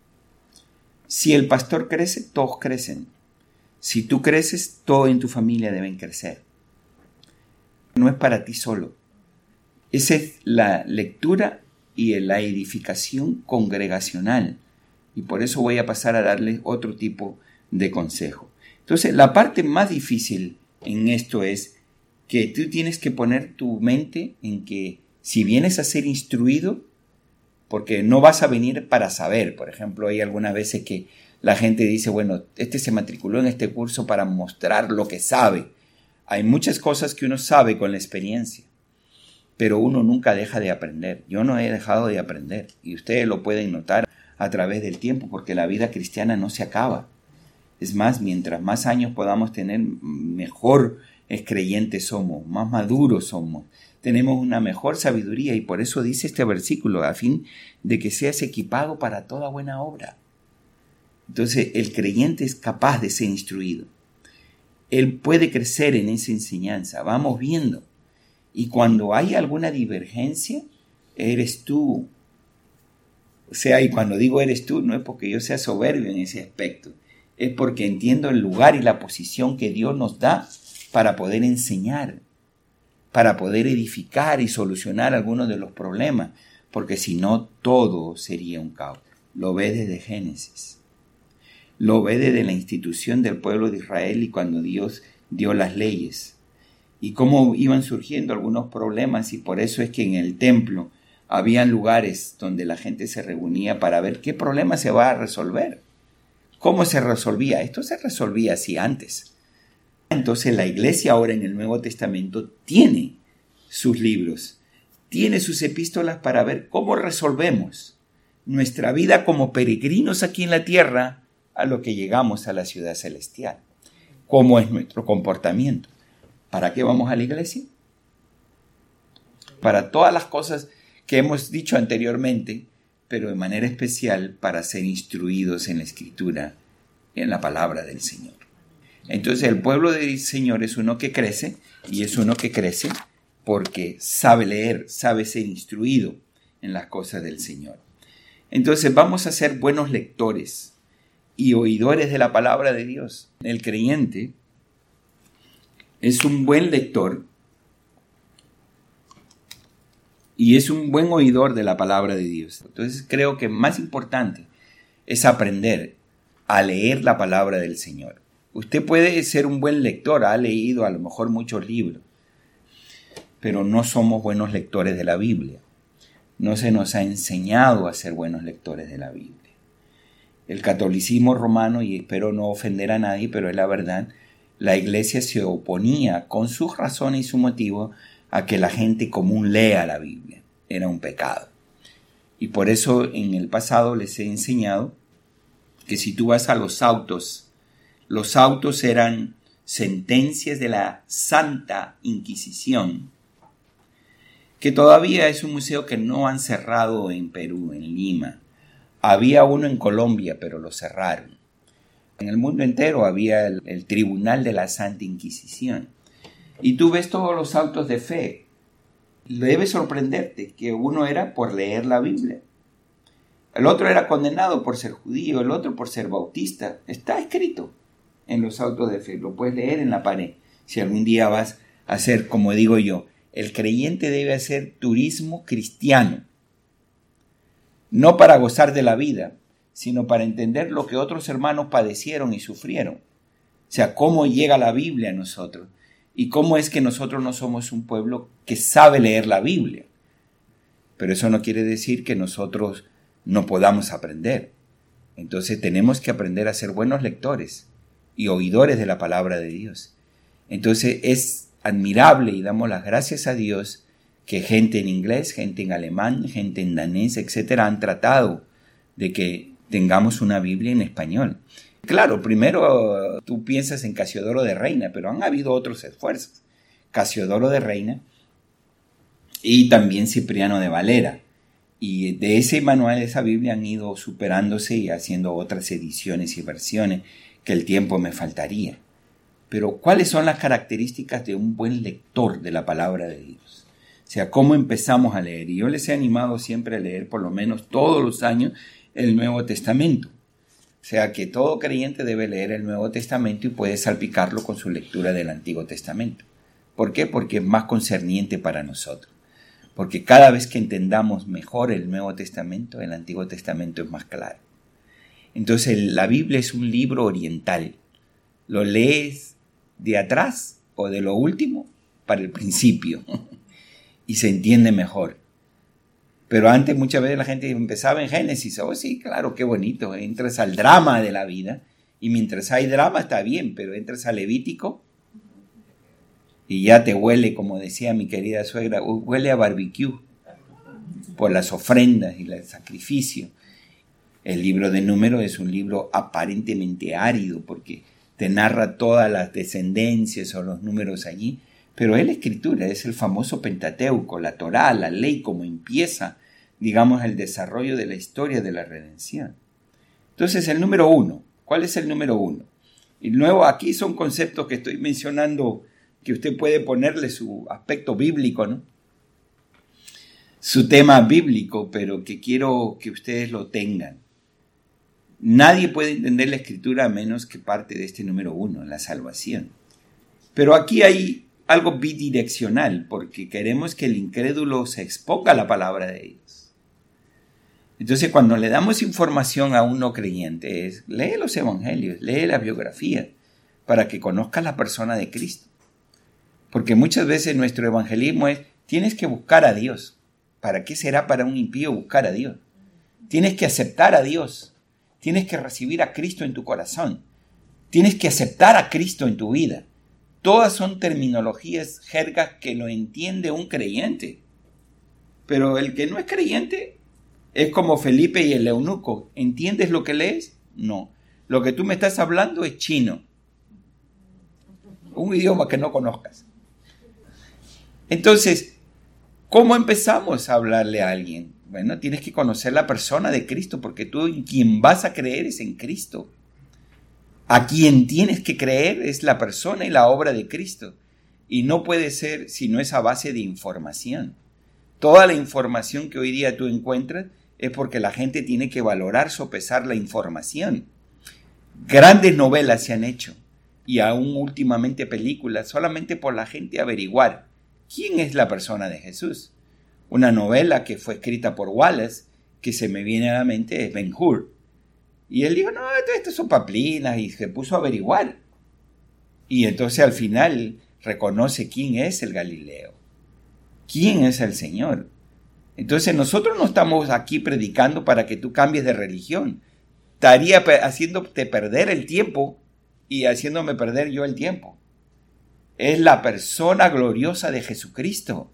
Si el pastor crece, todos crecen. Si tú creces, todos en tu familia deben crecer. No es para ti solo. Esa es la lectura y la edificación congregacional. Y por eso voy a pasar a darles otro tipo de consejo. Entonces, la parte más difícil en esto es que tú tienes que poner tu mente en que si vienes a ser instruido, porque no vas a venir para saber. Por ejemplo, hay algunas veces que la gente dice, bueno, este se matriculó en este curso para mostrar lo que sabe. Hay muchas cosas que uno sabe con la experiencia, pero uno nunca deja de aprender. Yo no he dejado de aprender y ustedes lo pueden notar a través del tiempo porque la vida cristiana no se acaba. Es más, mientras más años podamos tener, mejor creyentes somos, más maduros somos. tenemos una mejor sabiduría, y por eso dice este versículo, a fin de que seas equipado para toda buena obra. Entonces el creyente es capaz de ser instruido. Él puede crecer en esa enseñanza. Vamos viendo. Y cuando hay alguna divergencia, eres tú. O sea, y cuando digo eres tú, no es porque yo sea soberbio en ese aspecto. Es porque entiendo el lugar y la posición que Dios nos da para poder enseñar, para poder edificar y solucionar algunos de los problemas. Porque si no, todo sería un caos. Lo ve desde Génesis. Lo ve desde la institución del pueblo de Israel y cuando Dios dio las leyes. Y cómo iban surgiendo algunos problemas, y por eso es que en el templo habían lugares donde la gente se reunía para ver qué problema se va a resolver. ¿Cómo se resolvía? Esto se resolvía así antes. Entonces la iglesia ahora en el Nuevo Testamento tiene sus libros, tiene sus epístolas para ver cómo resolvemos nuestra vida como peregrinos aquí en la tierra a lo que llegamos a la ciudad celestial. ¿Cómo es nuestro comportamiento? ¿Para qué vamos a la iglesia? Para todas las cosas que hemos dicho anteriormente, pero de manera especial para ser instruidos en la Escritura, en la palabra del Señor. Entonces el pueblo del Señor es uno que crece, y es uno que crece porque sabe leer, sabe ser instruido en las cosas del Señor. Entonces vamos a ser buenos lectores y oidores de la palabra de Dios. El creyente es un buen lector y es un buen oidor de la palabra de Dios. Entonces creo que más importante es aprender a leer la palabra del Señor. Usted puede ser un buen lector, ha leído a lo mejor muchos libros, pero no somos buenos lectores de la Biblia. No se nos ha enseñado a ser buenos lectores de la Biblia. El catolicismo romano, y espero no ofender a nadie, pero es la verdad, la iglesia se oponía con sus razones y su motivo a que la gente común lea la Biblia. Era un pecado. Y por eso en el pasado les he enseñado que si tú vas a los autos eran sentencias de la Santa Inquisición, que todavía es un museo que no han cerrado en Perú, en Lima. Había uno en Colombia, pero lo cerraron. En el mundo entero había el Tribunal de la Santa Inquisición. Y tú ves todos los autos de fe. Debe sorprenderte que uno era por leer la Biblia. El otro era condenado por ser judío, el otro por ser bautista. Está escrito en los autos de fe. Lo puedes leer en la pared. Si algún día vas a hacer, como digo yo, el creyente debe hacer turismo cristiano. No para gozar de la vida, sino para entender lo que otros hermanos padecieron y sufrieron. O sea, cómo llega la Biblia a nosotros y cómo es que nosotros no somos un pueblo que sabe leer la Biblia. Pero eso no quiere decir que nosotros no podamos aprender. Entonces tenemos que aprender a ser buenos lectores y oidores de la palabra de Dios. Entonces es admirable y damos las gracias a Dios que gente en inglés, gente en alemán, gente en danés, etcétera, han tratado de que tengamos una Biblia en español. Claro, primero tú piensas en Casiodoro de Reina, pero han habido otros esfuerzos. Casiodoro de Reina y también Cipriano de Valera. Y de ese manual, de esa Biblia, han ido superándose y haciendo otras ediciones y versiones que el tiempo me faltaría. Pero ¿cuáles son las características de un buen lector de la palabra de Dios? O sea, ¿cómo empezamos a leer? Y yo les he animado siempre a leer por lo menos todos los años el Nuevo Testamento. O sea, que todo creyente debe leer el Nuevo Testamento y puede salpicarlo con su lectura del Antiguo Testamento. ¿Por qué? Porque es más concerniente para nosotros. Porque cada vez que entendamos mejor el Nuevo Testamento, el Antiguo Testamento es más claro. Entonces, la Biblia es un libro oriental. Lo lees de atrás o de lo último para el principio y se entiende mejor. Pero antes muchas veces la gente empezaba en Génesis. Oh, sí, claro, qué bonito. Entras al drama de la vida y mientras hay drama está bien, pero entras al Levítico y ya te huele, como decía mi querida suegra, huele a barbecue por las ofrendas y el sacrificio. El libro de Números es un libro aparentemente árido porque te narra todas las descendencias o los números allí, pero es la Escritura, es el famoso Pentateuco, la Torá, la ley, como empieza, digamos, el desarrollo de la historia de la redención. Entonces, el número 1, ¿cuál es el número 1? Y luego aquí son conceptos que estoy mencionando que usted puede ponerle su aspecto bíblico, ¿no? Su tema bíblico, pero que quiero que ustedes lo tengan. Nadie puede entender la Escritura a menos que parte de este número 1, la salvación. Pero aquí hay algo bidireccional, porque queremos que el incrédulo se exponga a la palabra de Dios. Entonces, cuando le damos información a un no creyente, lee los evangelios, lee la biografía, para que conozca la persona de Cristo. Porque muchas veces nuestro evangelismo es, tienes que buscar a Dios. ¿Para qué será para un impío buscar a Dios? Tienes que aceptar a Dios. Tienes que recibir a Cristo en tu corazón. Tienes que aceptar a Cristo en tu vida. Todas son terminologías, jergas que lo entiende un creyente. Pero el que no es creyente es como Felipe y el eunuco. ¿Entiendes lo que lees? No. Lo que tú me estás hablando es chino. Un idioma que no conozcas. Entonces, ¿cómo empezamos a hablarle a alguien? Bueno, tienes que conocer la persona de Cristo, porque tú en quien vas a creer es en Cristo. A quien tienes que creer es la persona y la obra de Cristo. Y no puede ser si no es a base de información. Toda la información que hoy día tú encuentras es porque la gente tiene que valorar, sopesar la información. Grandes novelas se han hecho, y aún últimamente películas, solamente por la gente averiguar quién es la persona de Jesús. Una novela que fue escrita por Wallace, que se me viene a la mente, es Ben-Hur. Y él dijo, no, esto son paplinas, y se puso a averiguar. Y entonces al final reconoce quién es el Galileo, quién es el Señor. Entonces nosotros no estamos aquí predicando para que tú cambies de religión. Estaría haciéndote perder el tiempo y haciéndome perder yo el tiempo. Es la persona gloriosa de Jesucristo.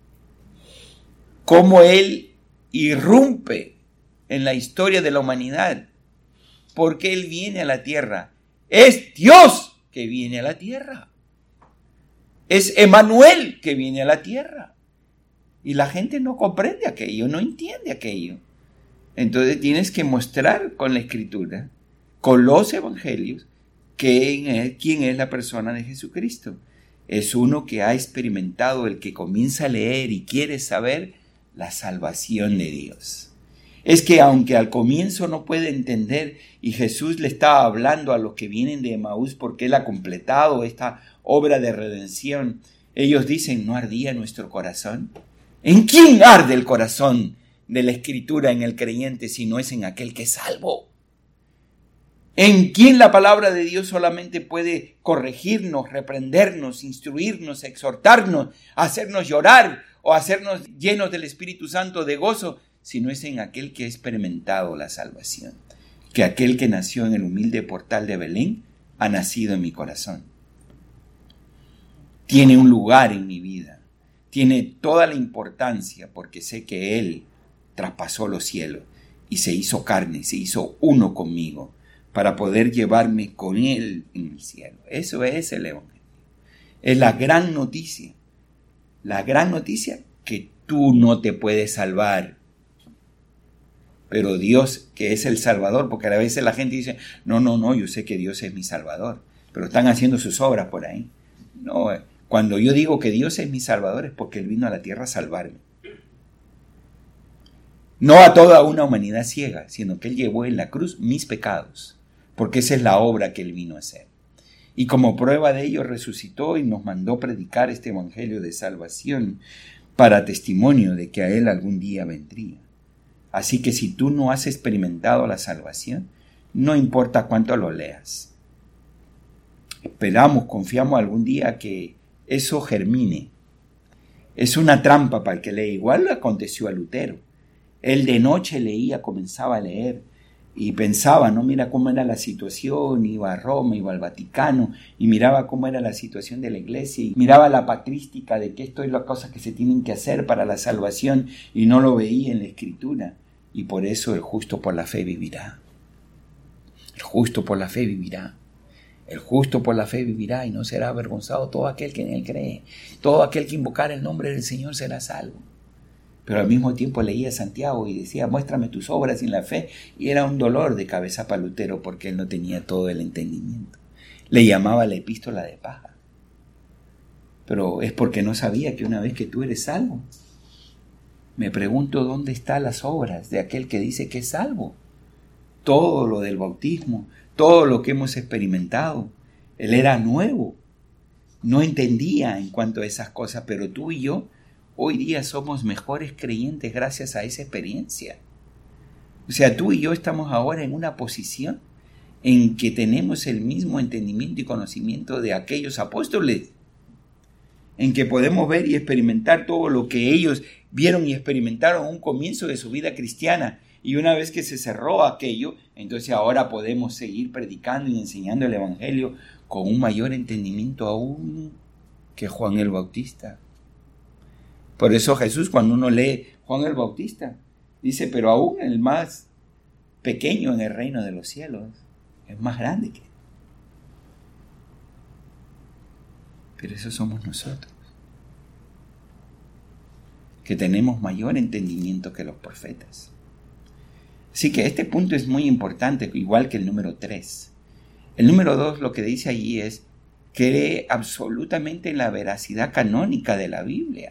Cómo Él irrumpe en la historia de la humanidad. Porque Él viene a la tierra. Es Dios que viene a la tierra. Es Emmanuel que viene a la tierra. Y la gente no comprende aquello, no entiende aquello. Entonces tienes que mostrar con la Escritura, con los evangelios, quién es la persona de Jesucristo. Es uno que ha experimentado, el que comienza a leer y quiere saber la salvación de Dios. Es que aunque al comienzo no puede entender, y Jesús le estaba hablando a los que vienen de Emaús porque Él ha completado esta obra de redención, ellos dicen, ¿no ardía nuestro corazón? ¿En quién arde el corazón de la Escritura en el creyente si no es en aquel que es salvo? ¿En quién la palabra de Dios solamente puede corregirnos, reprendernos, instruirnos, exhortarnos, hacernos llorar o hacernos llenos del Espíritu Santo de gozo, si no es en aquel que ha experimentado la salvación? Que aquel que nació en el humilde portal de Belén ha nacido en mi corazón. Tiene un lugar en mi vida. Tiene toda la importancia porque sé que Él traspasó los cielos y se hizo carne, se hizo uno conmigo para poder llevarme con Él en el cielo. Eso es el Evangelio. Es la gran noticia. La gran noticia que tú no te puedes salvar. Pero Dios, que es el Salvador, porque a veces la gente dice, no, yo sé que Dios es mi Salvador, pero están haciendo sus obras por ahí. No, cuando yo digo que Dios es mi Salvador es porque Él vino a la tierra a salvarme. No a toda una humanidad ciega, sino que Él llevó en la cruz mis pecados, porque esa es la obra que Él vino a hacer. Y como prueba de ello resucitó y nos mandó predicar este evangelio de salvación para testimonio de que a Él algún día vendría. Así que si tú no has experimentado la salvación, no importa cuánto lo leas. Esperamos, confiamos algún día que eso germine. Es una trampa para el que lee. Igual le aconteció a Lutero. Él de noche leía, comenzaba a leer y pensaba, ¿no? Mira cómo era la situación, iba a Roma, iba al Vaticano y miraba cómo era la situación de la iglesia y miraba la patrística de que esto es la cosa que se tienen que hacer para la salvación y no lo veía en la Escritura. Y por eso el justo por la fe vivirá. El justo por la fe vivirá. El justo por la fe vivirá y no será avergonzado todo aquel que en él cree. Todo aquel que invocar el nombre del Señor será salvo. Pero al mismo tiempo leía Santiago y decía, muéstrame tus obras sin la fe. Y era un dolor de cabeza para Lutero porque él no tenía todo el entendimiento. Le llamaba la epístola de paja. Pero es porque no sabía que una vez que tú eres salvo, me pregunto dónde están las obras de aquel que dice que es salvo. Todo lo del bautismo, todo lo que hemos experimentado. Él era nuevo, no entendía en cuanto a esas cosas, pero tú y yo hoy día somos mejores creyentes gracias a esa experiencia. O sea, tú y yo estamos ahora en una posición en que tenemos el mismo entendimiento y conocimiento de aquellos apóstoles, en que podemos ver y experimentar todo lo que ellos vieron y experimentaron en un comienzo de su vida cristiana. Y una vez que se cerró aquello, entonces ahora podemos seguir predicando y enseñando el Evangelio con un mayor entendimiento aún que Juan el Bautista. Por eso Jesús, cuando uno lee Juan el Bautista, dice, pero aún el más pequeño en el reino de los cielos es más grande que él. Pero eso somos nosotros, que tenemos mayor entendimiento que los profetas. Así que este punto es muy importante, igual que el número 3. El número 2 lo que dice allí es, cree absolutamente en la veracidad canónica de la Biblia.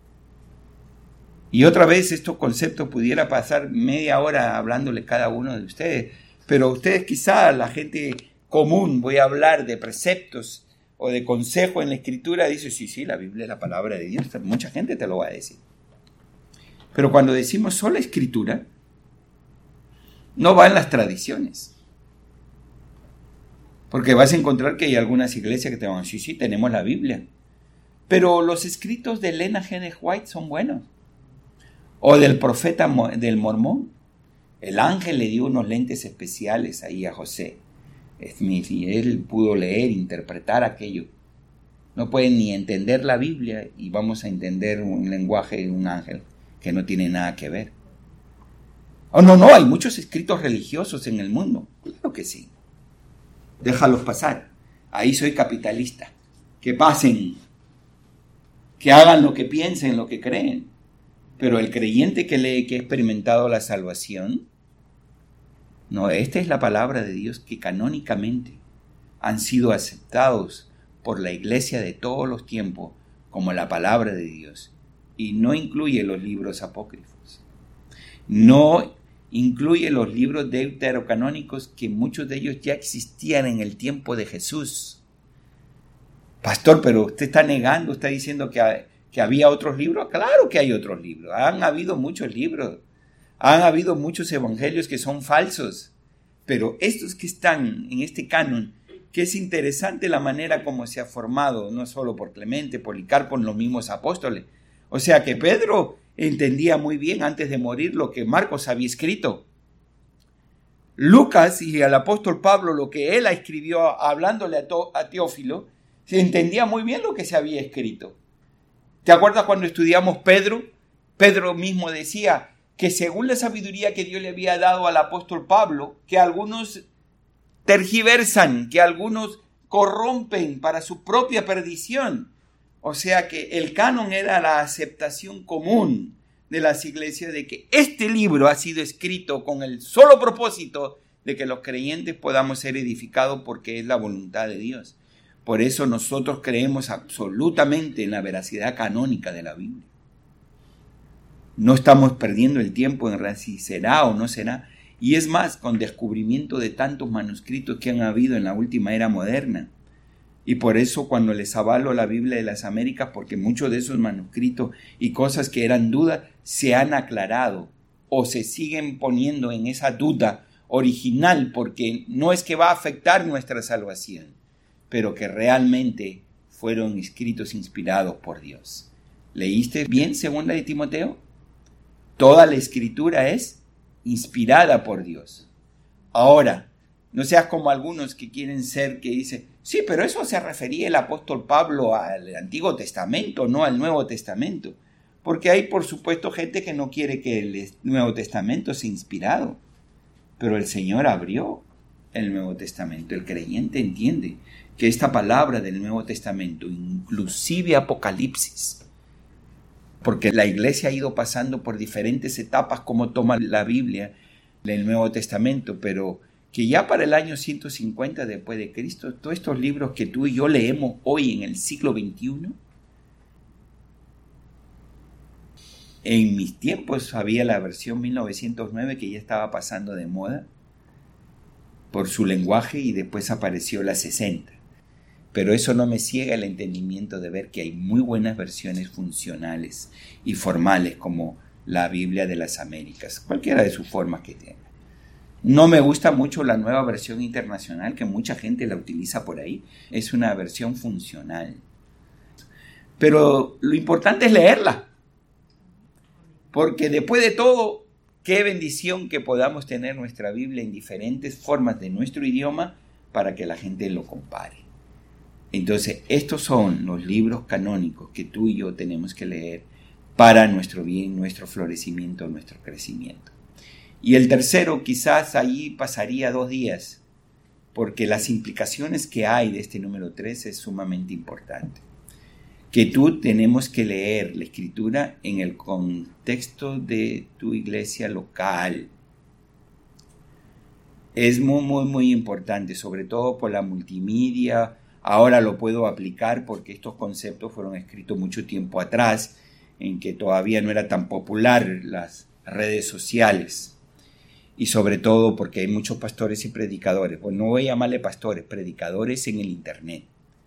Y otra vez estos conceptos pudiera pasar media hora hablándole cada uno de ustedes, pero ustedes quizá, la gente común, voy a hablar de preceptos o de consejo en la Escritura, dice, sí, la Biblia es la palabra de Dios, mucha gente te lo va a decir. Pero cuando decimos sola Escritura, no va en las tradiciones. Porque vas a encontrar que hay algunas iglesias que te van a decir, sí, tenemos la Biblia. Pero los escritos de Elena G. White son buenos. O del profeta del Mormón. El ángel le dio unos lentes especiales ahí a José Smith y él pudo leer, interpretar aquello. No pueden ni entender la Biblia y vamos a entender un lenguaje de un ángel que no tiene nada que ver. Oh, no, hay muchos escritos religiosos en el mundo. Claro que sí. Déjalos pasar. Ahí soy capitalista. Que pasen. Que hagan lo que piensen, lo que creen. Pero el creyente que lee, que ha experimentado la salvación, no, esta es la palabra de Dios que canónicamente han sido aceptados por la iglesia de todos los tiempos como la palabra de Dios. Y no incluye los libros apócrifos. No incluye los libros deuterocanónicos que muchos de ellos ya existían en el tiempo de Jesús. Pastor, pero usted está negando, está diciendo que había otros libros. Claro que hay otros libros. Han habido muchos libros. Han habido muchos evangelios que son falsos. Pero estos que están en este canon, que es interesante la manera como se ha formado, no solo por Clemente, Policarpo, los mismos apóstoles. O sea que Pedro entendía muy bien antes de morir lo que Marcos había escrito. Lucas y el apóstol Pablo, lo que él escribió hablándole a Teófilo, se entendía muy bien lo que se había escrito. ¿Te acuerdas cuando estudiamos Pedro? Pedro mismo decía que según la sabiduría que Dios le había dado al apóstol Pablo, que algunos tergiversan, que algunos corrompen para su propia perdición. O sea que el canon era la aceptación común de las iglesias de que este libro ha sido escrito con el solo propósito de que los creyentes podamos ser edificados porque es la voluntad de Dios. Por eso nosotros creemos absolutamente en la veracidad canónica de la Biblia. No estamos perdiendo el tiempo en si será o no será. Y es más, con descubrimiento de tantos manuscritos que han habido en la última era moderna. Y por eso cuando les avalo la Biblia de las Américas, porque muchos de esos manuscritos y cosas que eran dudas se han aclarado o se siguen poniendo en esa duda original, porque no es que va a afectar nuestra salvación, pero que realmente fueron escritos inspirados por Dios. ¿Leíste bien 2 de Timoteo? Toda la escritura es inspirada por Dios. Ahora, no seas como algunos que quieren ser, que dicen, sí, pero eso se refería el apóstol Pablo al Antiguo Testamento, no al Nuevo Testamento. Porque hay, por supuesto, gente que no quiere que el Nuevo Testamento sea inspirado. Pero el Señor abrió el Nuevo Testamento. El creyente entiende que esta palabra del Nuevo Testamento, inclusive Apocalipsis, porque la iglesia ha ido pasando por diferentes etapas como toma la Biblia del Nuevo Testamento, pero que ya para el año 150 después de Cristo, todos estos libros que tú y yo leemos hoy en el siglo XXI, en mis tiempos había la versión 1909 que ya estaba pasando de moda por su lenguaje y después apareció la 60. Pero eso no me ciega el entendimiento de ver que hay muy buenas versiones funcionales y formales como la Biblia de las Américas, cualquiera de sus formas que tenga. No me gusta mucho la nueva versión internacional, que mucha gente la utiliza por ahí. Es una versión funcional. Pero lo importante es leerla. Porque después de todo, qué bendición que podamos tener nuestra Biblia en diferentes formas de nuestro idioma para que la gente lo compare. Entonces, estos son los libros canónicos que tú y yo tenemos que leer para nuestro bien, nuestro florecimiento, nuestro crecimiento. Y el tercero, quizás allí pasaría 2 días, porque las implicaciones que hay de este número 3 es sumamente importante. Que tú tenemos que leer la Escritura en el contexto de tu iglesia local. Es muy importante, sobre todo por la multimedia. Ahora lo puedo aplicar porque estos conceptos fueron escritos mucho tiempo atrás, en que todavía no era tan popular las redes sociales. Y sobre todo porque hay muchos pastores y predicadores. Pues no voy a llamarle pastores, predicadores en el internet.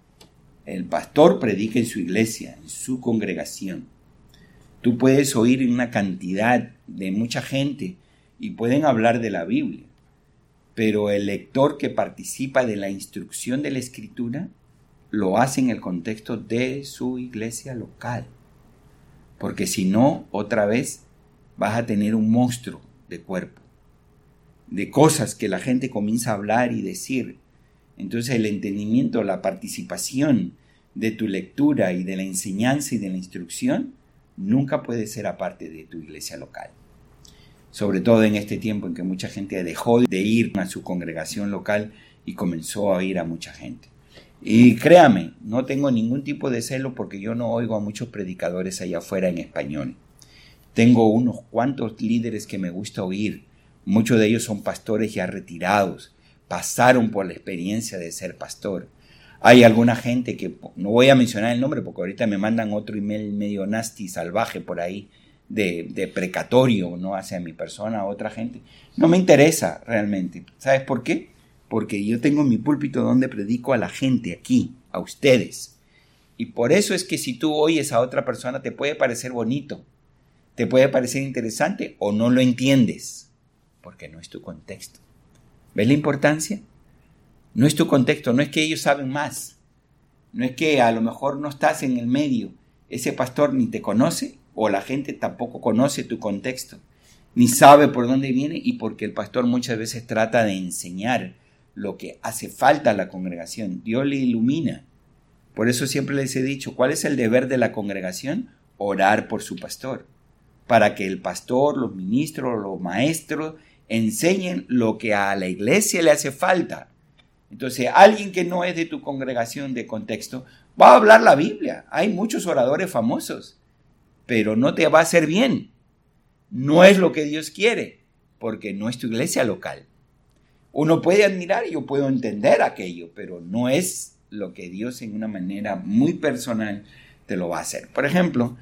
El pastor predica en su iglesia, en su congregación. Tú puedes oír una cantidad de mucha gente y pueden hablar de la Biblia. Pero el lector que participa de la instrucción de la Escritura lo hace en el contexto de su iglesia local. Porque si no, otra vez vas a tener un monstruo de cuerpo, de cosas que la gente comienza a hablar y decir. Entonces el entendimiento, la participación de tu lectura y de la enseñanza y de la instrucción nunca puede ser aparte de tu iglesia local. Sobre todo en este tiempo en que mucha gente dejó de ir a su congregación local y comenzó a ir a mucha gente. Y créame, no tengo ningún tipo de celo porque yo no oigo a muchos predicadores allá afuera en español. Tengo unos cuantos líderes que me gusta oír. Muchos de ellos son pastores ya retirados, pasaron por la experiencia de ser pastor. Hay alguna gente que, no voy a mencionar el nombre porque ahorita me mandan otro email medio nasty, salvaje por ahí, de precatorio, ¿no? Hacia mi persona, a otra gente. No me interesa realmente. ¿Sabes por qué? Porque yo tengo mi púlpito donde predico a la gente aquí, a ustedes. Y por eso es que si tú oyes a otra persona te puede parecer bonito, te puede parecer interesante o no lo entiendes. Porque no es tu contexto. ¿Ves la importancia? No es tu contexto, no es que ellos saben más. No es que a lo mejor no estás en el medio. Ese pastor ni te conoce o la gente tampoco conoce tu contexto. Ni sabe por dónde viene y porque el pastor muchas veces trata de enseñar lo que hace falta a la congregación. Dios le ilumina. Por eso siempre les he dicho, ¿cuál es el deber de la congregación? Orar por su pastor. Para que el pastor, los ministros, los maestros enseñen lo que a la iglesia le hace falta. Entonces, alguien que no es de tu congregación de contexto va a hablar la Biblia. Hay muchos oradores famosos, pero no te va a hacer bien. No es lo que Dios quiere, porque no es tu iglesia local. Uno puede admirar y yo puedo entender aquello, pero no es lo que Dios en una manera muy personal te lo va a hacer. Por ejemplo,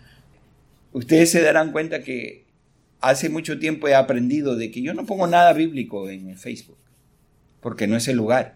ustedes se darán cuenta que hace mucho tiempo he aprendido de que yo no pongo nada bíblico en el Facebook, porque no es el lugar.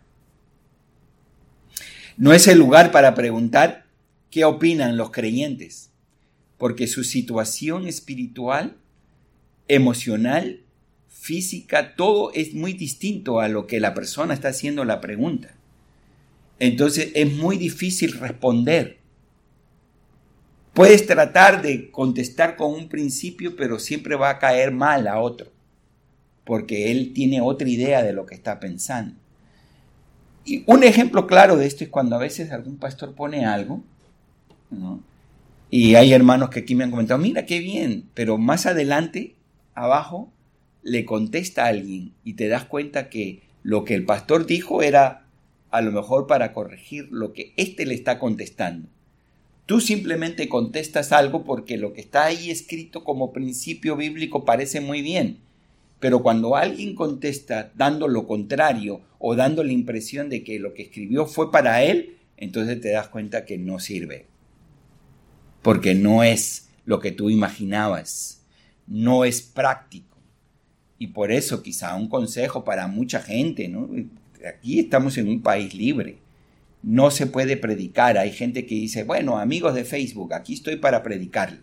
No es el lugar para preguntar qué opinan los creyentes, porque su situación espiritual, emocional, física, todo es muy distinto a lo que la persona está haciendo la pregunta. Entonces es muy difícil responder. Puedes tratar de contestar con un principio, pero siempre va a caer mal a otro, porque él tiene otra idea de lo que está pensando. Y un ejemplo claro de esto es cuando a veces algún pastor pone algo, ¿no? Y hay hermanos que aquí me han comentado, mira qué bien, pero más adelante, abajo, le contesta a alguien y te das cuenta que Lo que el pastor dijo era a lo mejor para corregir lo que éste le está contestando. Tú simplemente contestas algo porque lo que está ahí escrito como principio bíblico parece muy bien. Pero cuando alguien contesta dando lo contrario o dando la impresión de que lo que escribió fue para él, entonces te das cuenta que no sirve. Porque no es lo que tú imaginabas, no es práctico. Y por eso quizá un consejo para mucha gente, ¿no? Aquí estamos en un país libre. No se puede predicar. Hay gente que dice, bueno, amigos de Facebook, aquí estoy para predicarle.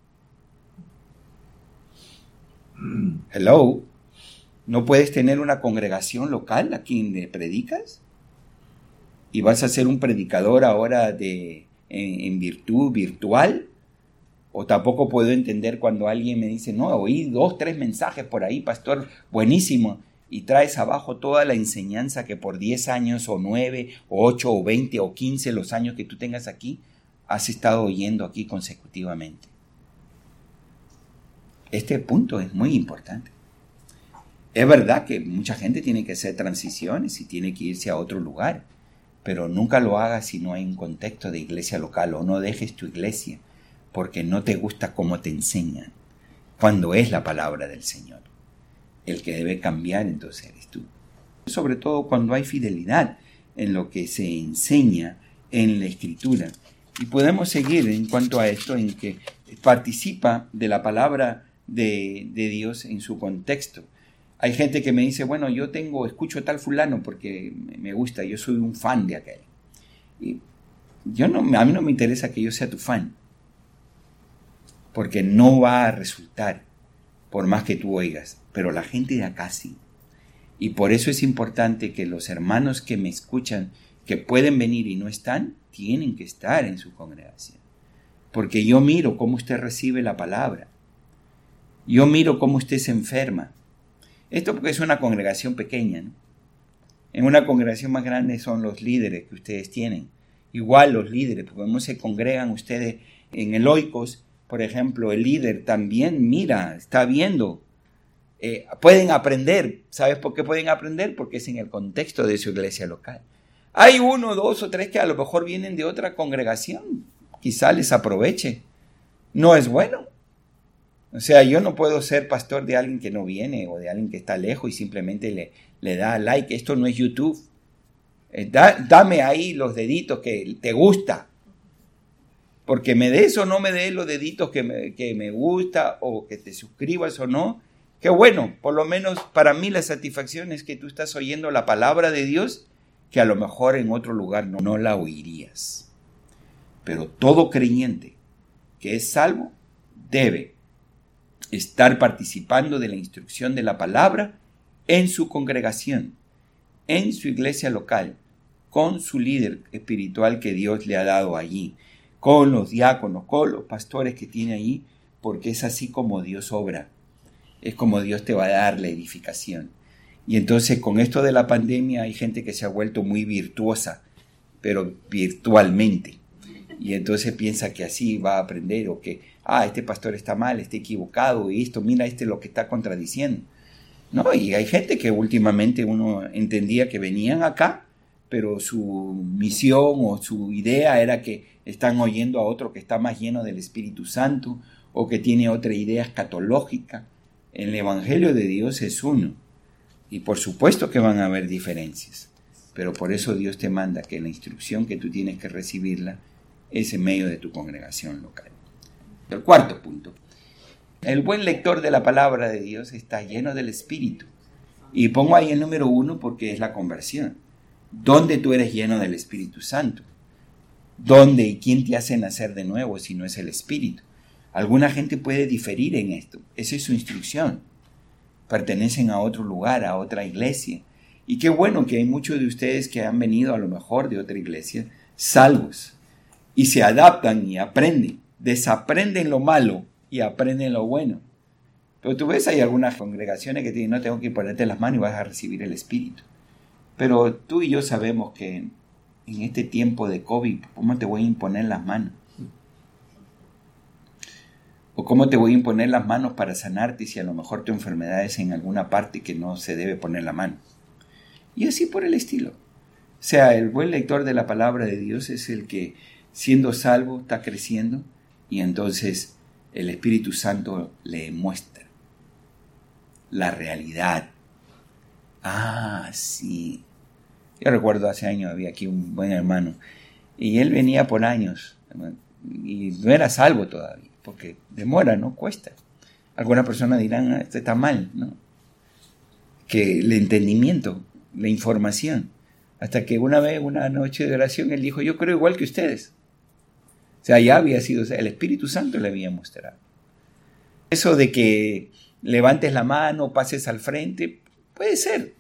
Hello. ¿No puedes tener una congregación local a quien le predicas? ¿Y vas a ser un predicador ahora en virtud virtual? O tampoco puedo entender cuando alguien me dice, no, oí 2, 3 mensajes por ahí, pastor, buenísimo, y traes abajo toda la enseñanza que por 10 años, o 9, o 8, o 20, o 15, los años que tú tengas aquí, has estado oyendo aquí consecutivamente. Este punto es muy importante. Es verdad que mucha gente tiene que hacer transiciones y tiene que irse a otro lugar, pero nunca lo hagas si no hay un contexto de iglesia local, o no dejes tu iglesia porque no te gusta cómo te enseñan, cuando es la palabra del Señor. El que debe cambiar entonces eres tú. Sobre todo cuando hay fidelidad en lo que se enseña en la Escritura. Y podemos seguir en cuanto a esto, en que participa de la palabra de Dios en su contexto. Hay gente que me dice, bueno, escucho tal fulano porque me gusta, yo soy un fan de aquel. Y a mí no me interesa que yo sea tu fan, porque no va a resultar, por más que tú oigas, pero la gente de acá sí. Y por eso es importante que los hermanos que me escuchan, que pueden venir y no están, tienen que estar en su congregación. Porque yo miro cómo usted recibe la palabra. Yo miro cómo usted se enferma. Esto porque es una congregación pequeña, ¿no? En una congregación más grande son los líderes que ustedes tienen. Igual los líderes, porque cómo se congregan ustedes en el Oikos, por ejemplo, el líder también mira, está viendo. Pueden aprender. ¿Sabes por qué pueden aprender? Porque es en el contexto de su iglesia local. Hay 1, 2 o 3 que a lo mejor vienen de otra congregación. Quizá les aproveche. No es bueno. O sea, yo no puedo ser pastor de alguien que no viene o de alguien que está lejos y simplemente le da like. Esto no es YouTube. Dame ahí los deditos que te gusta. Porque me des o no me des los deditos que me gusta, o que te suscribas o no. Qué bueno, por lo menos para mí la satisfacción es que tú estás oyendo la palabra de Dios, que a lo mejor en otro lugar no la oirías. Pero todo creyente que es salvo debe estar participando de la instrucción de la palabra en su congregación, en su iglesia local, con su líder espiritual que Dios le ha dado allí, con los diáconos, con los pastores que tiene allí, porque es así como Dios obra, es como Dios te va a dar la edificación. Y entonces con esto de la pandemia hay gente que se ha vuelto muy virtuosa, pero virtualmente. Y entonces piensa que así va a aprender, o que, este pastor está mal, está equivocado, y esto, mira, lo que está contradiciendo. No, y hay gente que últimamente uno entendía que venían acá, pero su misión o su idea era que están oyendo a otro que está más lleno del Espíritu Santo, o que tiene otra idea escatológica. El Evangelio de Dios es uno, y por supuesto que van a haber diferencias, pero por eso Dios te manda que la instrucción que tú tienes que recibirla es en medio de tu congregación local. El cuarto punto. El buen lector de la palabra de Dios está lleno del Espíritu. Y pongo ahí el número 1 porque es la conversión. ¿Dónde tú eres lleno del Espíritu Santo? ¿Dónde y quién te hace nacer de nuevo si no es el Espíritu? Alguna gente puede diferir en esto. Esa es su instrucción. Pertenecen a otro lugar, a otra iglesia. Y qué bueno que hay muchos de ustedes que han venido a lo mejor de otra iglesia salvos. Y se adaptan y aprenden. Desaprenden lo malo y aprenden lo bueno. Pero tú ves, hay algunas congregaciones que te dicen, no tengo que ponerte las manos y vas a recibir el Espíritu. Pero tú y yo sabemos que en este tiempo de COVID, ¿cómo te voy a imponer las manos? ¿O cómo te voy a imponer las manos para sanarte si a lo mejor tu enfermedad es en alguna parte que no se debe poner la mano? Y así por el estilo. O sea, el buen lector de la palabra de Dios es el que, siendo salvo, está creciendo y entonces el Espíritu Santo le muestra la realidad. Ah, sí. Yo recuerdo hace años había aquí un buen hermano y él venía por años y no era salvo todavía, porque demora, ¿no? Cuesta. Algunas personas dirán, esto está mal, ¿no? Que el entendimiento, la información. Hasta que una vez, una noche de oración, él dijo, yo creo igual que ustedes. O sea, ya había sido, o sea, el Espíritu Santo le había mostrado. Eso de que levantes la mano, pases al frente, puede ser.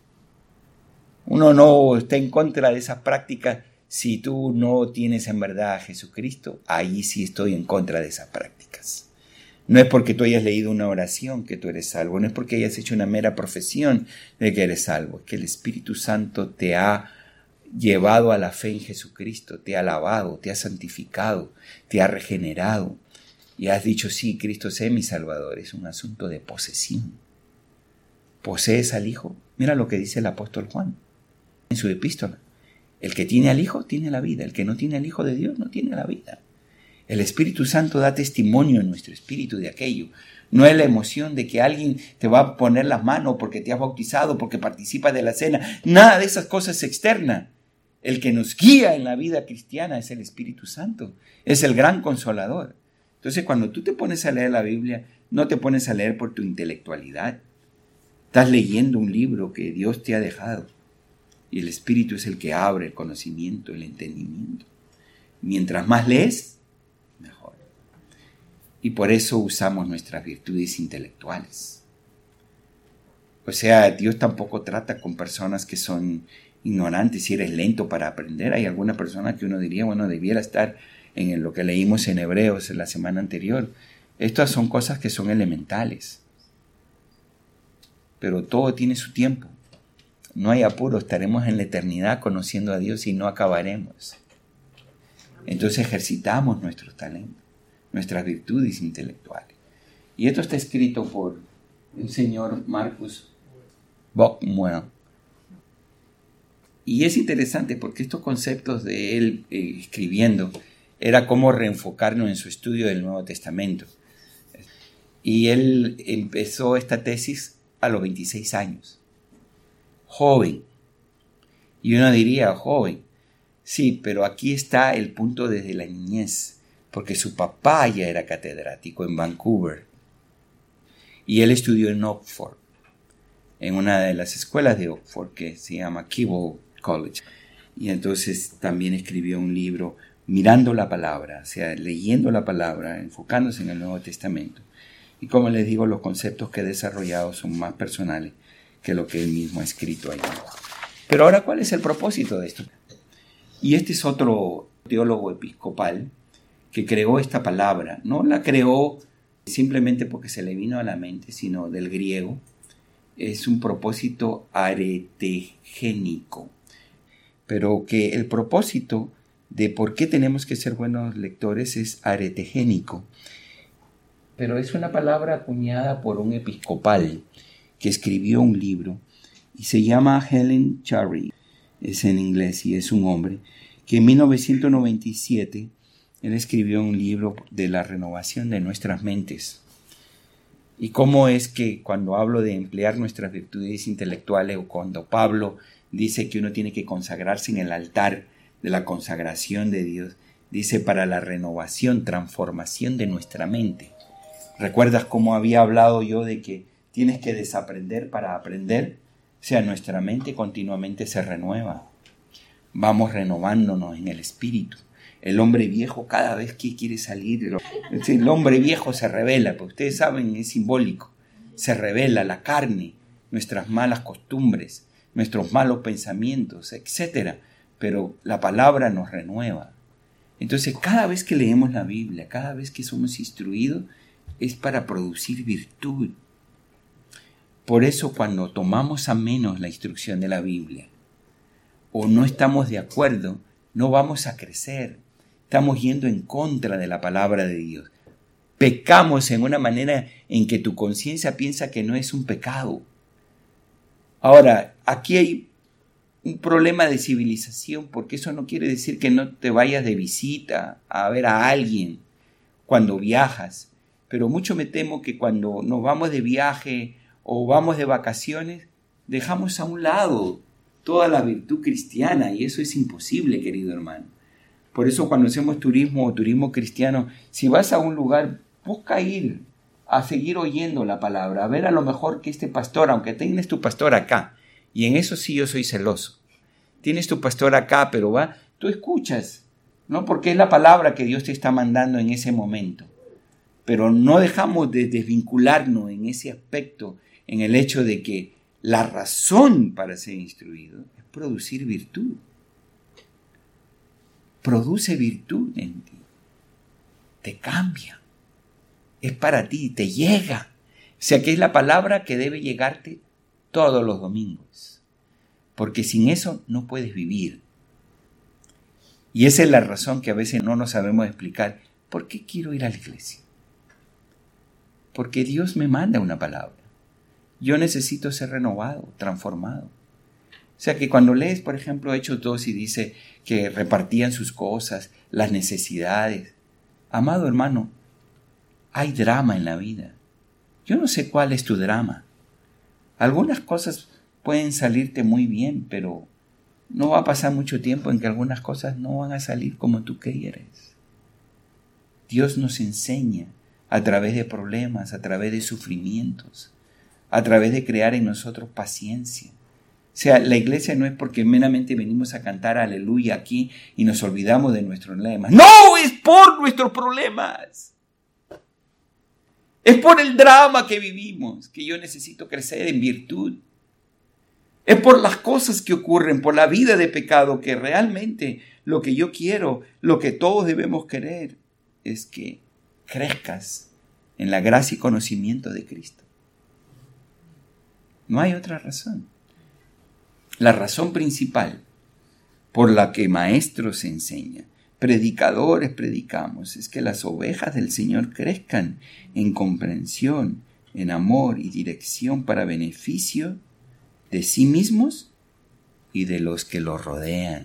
Uno no está en contra de esas prácticas. Si tú no tienes en verdad a Jesucristo, ahí sí estoy en contra de esas prácticas. No es porque tú hayas leído una oración que tú eres salvo, no es porque hayas hecho una mera profesión de que eres salvo, es que el Espíritu Santo te ha llevado a la fe en Jesucristo, te ha lavado, te ha santificado, te ha regenerado y has dicho, sí, Cristo sea mi Salvador. Es un asunto de posesión. ¿Posees al Hijo? Mira lo que dice el apóstol Juan en su epístola. El que tiene al Hijo tiene la vida, el que no tiene al Hijo de Dios no tiene la vida. El Espíritu Santo da testimonio en nuestro espíritu de aquello. No es la emoción de que alguien te va a poner las manos porque te has bautizado, porque participas de la cena. Nada de esas cosas externas. El que nos guía en la vida cristiana es el Espíritu Santo. Es el gran consolador. Entonces, cuando tú te pones a leer la Biblia, no te pones a leer por tu intelectualidad. Estás leyendo un libro que Dios te ha dejado. Y el Espíritu es el que abre el conocimiento, el entendimiento. Mientras más lees, mejor. Y por eso usamos nuestras virtudes intelectuales. O sea, Dios tampoco trata con personas que son ignorantes. Si eres lento para aprender, hay alguna persona que uno diría, bueno, debiera estar en lo que leímos en Hebreos en la semana anterior. Estas son cosas que son elementales. Pero todo tiene su tiempo. No hay apuro, estaremos en la eternidad conociendo a Dios y no acabaremos. Entonces ejercitamos nuestros talentos, nuestras virtudes intelectuales. Y esto está escrito por el señor Marcus Buckmuir. Y es interesante porque estos conceptos de él escribiendo era cómo reenfocarnos en su estudio del Nuevo Testamento. Y él empezó esta tesis a los 26 años. Joven. Y uno diría, joven. Sí, pero aquí está el punto desde la niñez, porque su papá ya era catedrático en Vancouver. Y él estudió en Oxford, en una de las escuelas de Oxford que se llama Keble College. Y entonces también escribió un libro mirando la palabra, o sea, leyendo la palabra, enfocándose en el Nuevo Testamento. Y como les digo, los conceptos que he desarrollado son más personales que lo que él mismo ha escrito ahí. Pero ahora, ¿cuál es el propósito de esto? Y este es otro teólogo episcopal que creó esta palabra. No la creó simplemente porque se le vino a la mente, sino del griego. Es un propósito aretegénico. Pero que el propósito de por qué tenemos que ser buenos lectores es aretegénico. Pero es una palabra acuñada por un episcopal que escribió un libro y se llama Helen Cherry, es en inglés y es un hombre, que en 1997 él escribió un libro de la renovación de nuestras mentes. Y cómo es que cuando hablo de emplear nuestras virtudes intelectuales o cuando Pablo dice que uno tiene que consagrarse en el altar de la consagración de Dios, dice para la renovación, transformación de nuestra mente. ¿Recuerdas cómo había hablado yo de que tienes que desaprender para aprender? O sea, nuestra mente continuamente se renueva. Vamos renovándonos en el espíritu. El hombre viejo cada vez que quiere salir, el hombre viejo se revela, pues ustedes saben, es simbólico. Se revela la carne, nuestras malas costumbres, nuestros malos pensamientos, etc. Pero la palabra nos renueva. Entonces, cada vez que leemos la Biblia, cada vez que somos instruidos, es para producir virtud. Por eso cuando tomamos a menos la instrucción de la Biblia o no estamos de acuerdo, no vamos a crecer. Estamos yendo en contra de la palabra de Dios. Pecamos en una manera en que tu conciencia piensa que no es un pecado. Ahora, aquí hay un problema de civilización, porque eso no quiere decir que no te vayas de visita a ver a alguien cuando viajas. Pero mucho me temo que cuando nos vamos de viaje o vamos de vacaciones, dejamos a un lado toda la virtud cristiana, y eso es imposible, querido hermano. Por eso cuando hacemos turismo o turismo cristiano, si vas a un lugar, busca ir a seguir oyendo la palabra, a ver a lo mejor que este pastor, aunque tienes tu pastor acá, y en eso sí yo soy celoso, tienes tu pastor acá, pero tú escuchas, ¿no? Porque es la palabra que Dios te está mandando en ese momento. Pero no dejamos de desvincularnos en ese aspecto, en el hecho de que la razón para ser instruido es producir virtud. Produce virtud en ti. Te cambia. Es para ti, te llega. O sea que es la palabra que debe llegarte todos los domingos. Porque sin eso no puedes vivir. Y esa es la razón que a veces no nos sabemos explicar. ¿Por qué quiero ir a la iglesia? Porque Dios me manda una palabra. Yo necesito ser renovado, transformado. O sea que cuando lees, por ejemplo, Hechos 2 y dice que repartían sus cosas, las necesidades. Amado hermano, hay drama en la vida. Yo no sé cuál es tu drama. Algunas cosas pueden salirte muy bien, pero no va a pasar mucho tiempo en que algunas cosas no van a salir como tú quieres. Dios nos enseña a través de problemas, a través de sufrimientos, a través de crear en nosotros paciencia. O sea, la iglesia no es porque meramente venimos a cantar aleluya aquí y nos olvidamos de nuestros problemas. No, es por nuestros problemas. Es por el drama que vivimos, que yo necesito crecer en virtud. Es por las cosas que ocurren, por la vida de pecado, que realmente lo que yo quiero, lo que todos debemos querer, es que crezcas en la gracia y conocimiento de Cristo. No hay otra razón. La razón principal por la que maestros enseñan, predicadores predicamos, es que las ovejas del Señor crezcan en comprensión, en amor y dirección para beneficio de sí mismos y de los que los rodean.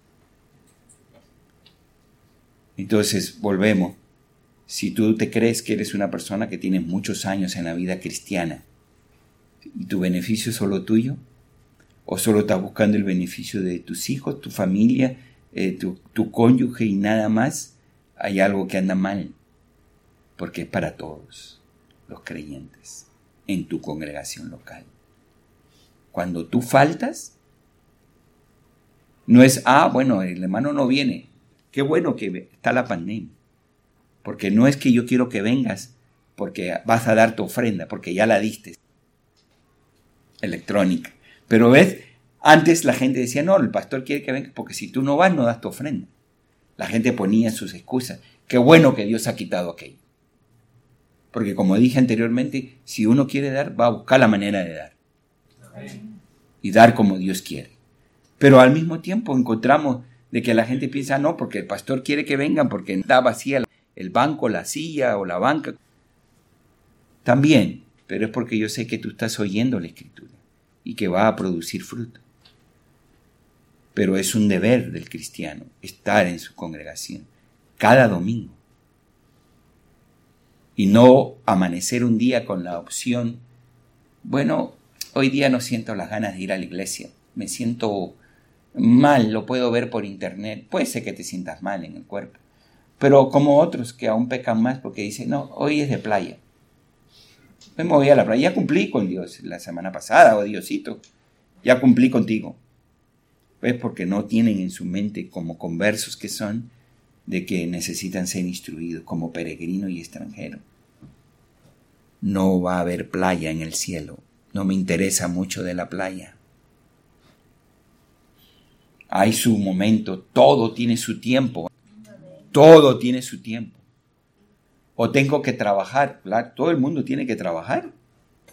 Entonces, volvemos. Si tú te crees que eres una persona que tienes muchos años en la vida cristiana y tu beneficio es solo tuyo, o solo estás buscando el beneficio de tus hijos, tu familia, tu cónyuge y nada más, hay algo que anda mal, porque es para todos los creyentes en tu congregación local. Cuando tú faltas, no es, bueno, el hermano no viene, qué bueno que está la pandemia, porque no es que yo quiero que vengas porque vas a dar tu ofrenda, porque ya la diste, electrónica. Pero ves, antes la gente decía, no, el pastor quiere que vengas porque si tú no vas, no das tu ofrenda. La gente ponía sus excusas. Qué bueno que Dios ha quitado aquello. Porque como dije anteriormente, si uno quiere dar, va a buscar la manera de dar. Y dar como Dios quiere. Pero al mismo tiempo encontramos de que la gente piensa, no, porque el pastor quiere que vengan porque está vacía el banco, la silla o la banca. También, pero es porque yo sé que tú estás oyendo la Escritura y que va a producir fruto. Pero es un deber del cristiano estar en su congregación cada domingo y no amanecer un día con la opción, bueno, hoy día no siento las ganas de ir a la iglesia, me siento mal, lo puedo ver por internet, puede ser que te sientas mal en el cuerpo, pero como otros que aún pecan más porque dicen, no, hoy es de playa. Me voy a la playa, ya cumplí con Dios la semana pasada, oh Diosito, ya cumplí contigo. Pues porque no tienen en su mente como conversos que son de que necesitan ser instruidos como peregrino y extranjero. No va a haber playa en el cielo, no me interesa mucho de la playa. Hay su momento, todo tiene su tiempo, todo tiene su tiempo. O tengo que trabajar, claro, todo el mundo tiene que trabajar. O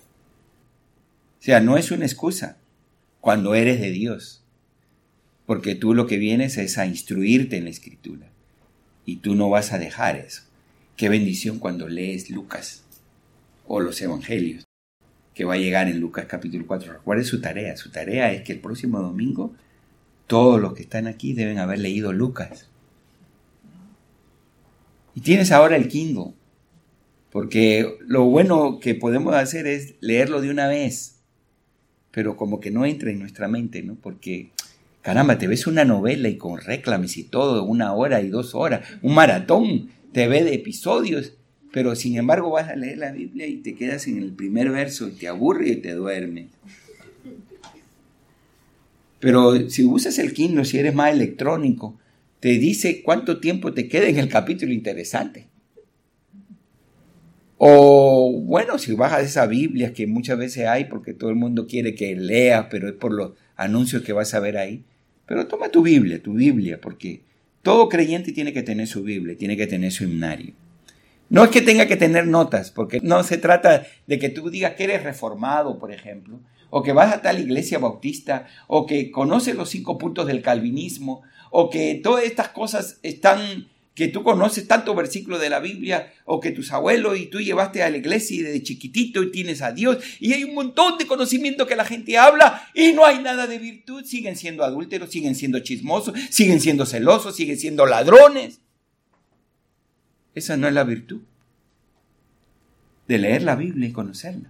sea, no es una excusa cuando eres de Dios, porque tú lo que vienes es a instruirte en la Escritura y tú no vas a dejar eso. Qué bendición cuando lees Lucas o los Evangelios, que va a llegar en Lucas capítulo 4. Recuerde su tarea es que el próximo domingo Todos los que están aquí deben haber leído Lucas. Y tienes ahora el Kindle, porque lo bueno que podemos hacer es leerlo de una vez, pero como que no entra en nuestra mente, ¿no? Porque, caramba, te ves una novela y con réclames y todo, 1 hora y 2 horas, un maratón, te ves de episodios, pero sin embargo vas a leer la Biblia y te quedas en el primer verso y te aburre y te duermes. Pero si usas el Kindle, si eres más electrónico, te dice cuánto tiempo te queda en el capítulo interesante. O bueno, si bajas esa Biblia que muchas veces hay porque todo el mundo quiere que leas, pero es por los anuncios que vas a ver ahí. Pero toma tu Biblia, porque todo creyente tiene que tener su Biblia, tiene que tener su himnario. No es que tenga que tener notas, porque no se trata de que tú digas que eres reformado, por ejemplo, o que vas a tal iglesia bautista, o que conoces los 5 puntos del calvinismo, o que todas estas cosas están, que tú conoces tantos versículos de la Biblia, o que tus abuelos y tú llevaste a la iglesia y desde chiquitito y tienes a Dios, y hay un montón de conocimiento que la gente habla y no hay nada de virtud. Siguen siendo adúlteros, siguen siendo chismosos, siguen siendo celosos, siguen siendo ladrones. Esa no es la virtud de leer la Biblia y conocerla.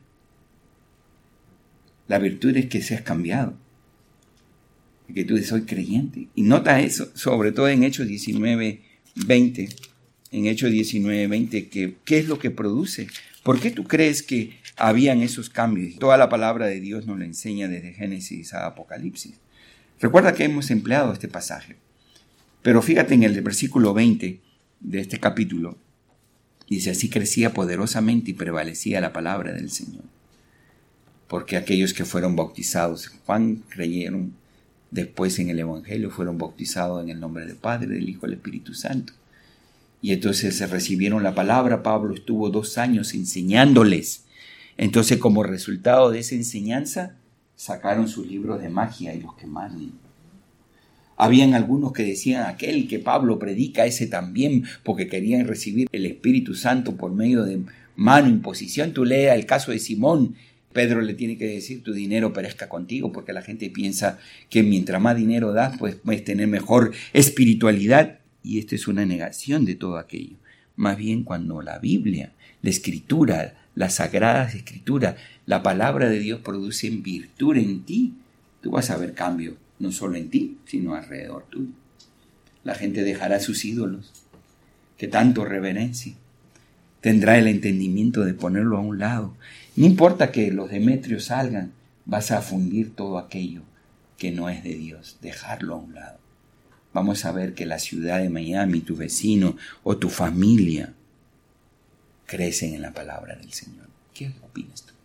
La virtud es que seas cambiado, y que tú dices, soy creyente. Y nota eso, sobre todo en Hechos 19:20. En Hechos 19:20, ¿qué es lo que produce? ¿Por qué tú crees que habían esos cambios? Toda la palabra de Dios nos la enseña desde Génesis a Apocalipsis. Recuerda que hemos empleado este pasaje. Pero fíjate en el versículo 20 de este capítulo. Dice, así crecía poderosamente y prevalecía la palabra del Señor. Porque aquellos que fueron bautizados en Juan creyeron después en el Evangelio, fueron bautizados en el nombre del Padre, del Hijo y del Espíritu Santo. Y entonces se recibieron la palabra. Pablo estuvo 2 años enseñándoles. Entonces, como resultado de esa enseñanza, sacaron sus libros de magia y los quemaron. Habían algunos que decían, aquel que Pablo predica, ese también, porque querían recibir el Espíritu Santo por medio de mano, imposición. Tú leas el caso de Simón. Pedro le tiene que decir, tu dinero perezca contigo, porque la gente piensa que mientras más dinero das, pues puedes tener mejor espiritualidad. Y esta es una negación de todo aquello. Más bien cuando la Biblia, la Escritura, las Sagradas Escrituras, la palabra de Dios producen virtud en ti, tú vas a ver cambio, no solo en ti, sino alrededor tuyo. La gente dejará sus ídolos, que tanto reverencia. Tendrá el entendimiento de ponerlo a un lado. No importa que los demetrios salgan, vas a fundir todo aquello que no es de Dios, dejarlo a un lado. Vamos a ver que la ciudad de Miami, tu vecino o tu familia crecen en la palabra del Señor. ¿Qué opinas tú?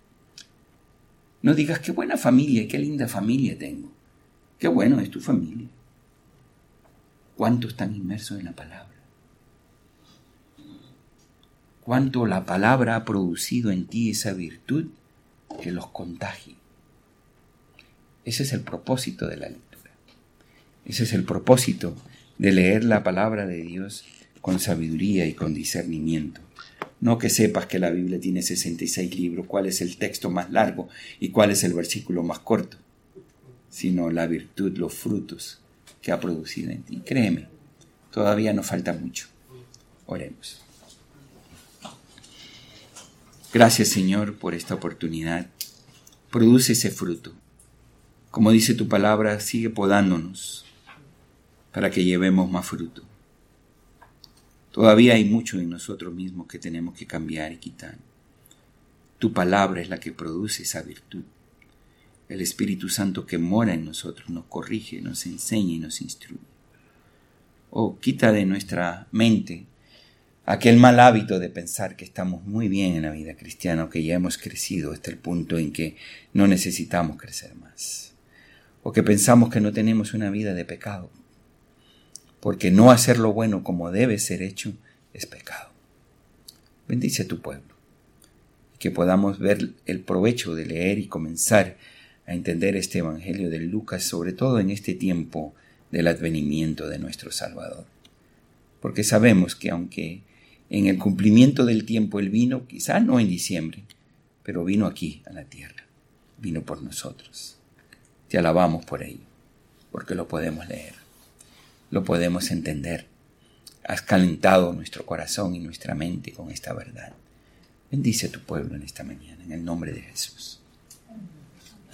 No digas, qué buena familia, qué linda familia tengo. Qué bueno es tu familia. ¿Cuántos están inmersos en la palabra? ¿Cuánto la palabra ha producido en ti esa virtud que los contagie? Ese es el propósito de la lectura. Ese es el propósito de leer la palabra de Dios con sabiduría y con discernimiento. No que sepas que la Biblia tiene 66 libros, cuál es el texto más largo y cuál es el versículo más corto, sino la virtud, los frutos que ha producido en ti. Créeme, todavía nos falta mucho. Oremos. Gracias, Señor, por esta oportunidad. Produce ese fruto. Como dice tu palabra, sigue podándonos para que llevemos más fruto. Todavía hay mucho en nosotros mismos que tenemos que cambiar y quitar. Tu palabra es la que produce esa virtud. El Espíritu Santo que mora en nosotros nos corrige, nos enseña y nos instruye. Oh, quita de nuestra mente aquel mal hábito de pensar que estamos muy bien en la vida cristiana, que ya hemos crecido hasta el punto en que no necesitamos crecer más. O que pensamos que no tenemos una vida de pecado, porque no hacer lo bueno como debe ser hecho es pecado. Bendice a tu pueblo, que podamos ver el provecho de leer y comenzar a entender este Evangelio de Lucas, sobre todo en este tiempo del advenimiento de nuestro Salvador. Porque sabemos que aunque en el cumplimiento del tiempo Él vino, quizá no en diciembre, pero vino aquí a la tierra, vino por nosotros. Te alabamos por ello. porque lo podemos leer, lo podemos entender. Has calentado nuestro corazón y nuestra mente con esta verdad. Bendice a tu pueblo en esta mañana, en el nombre de Jesús.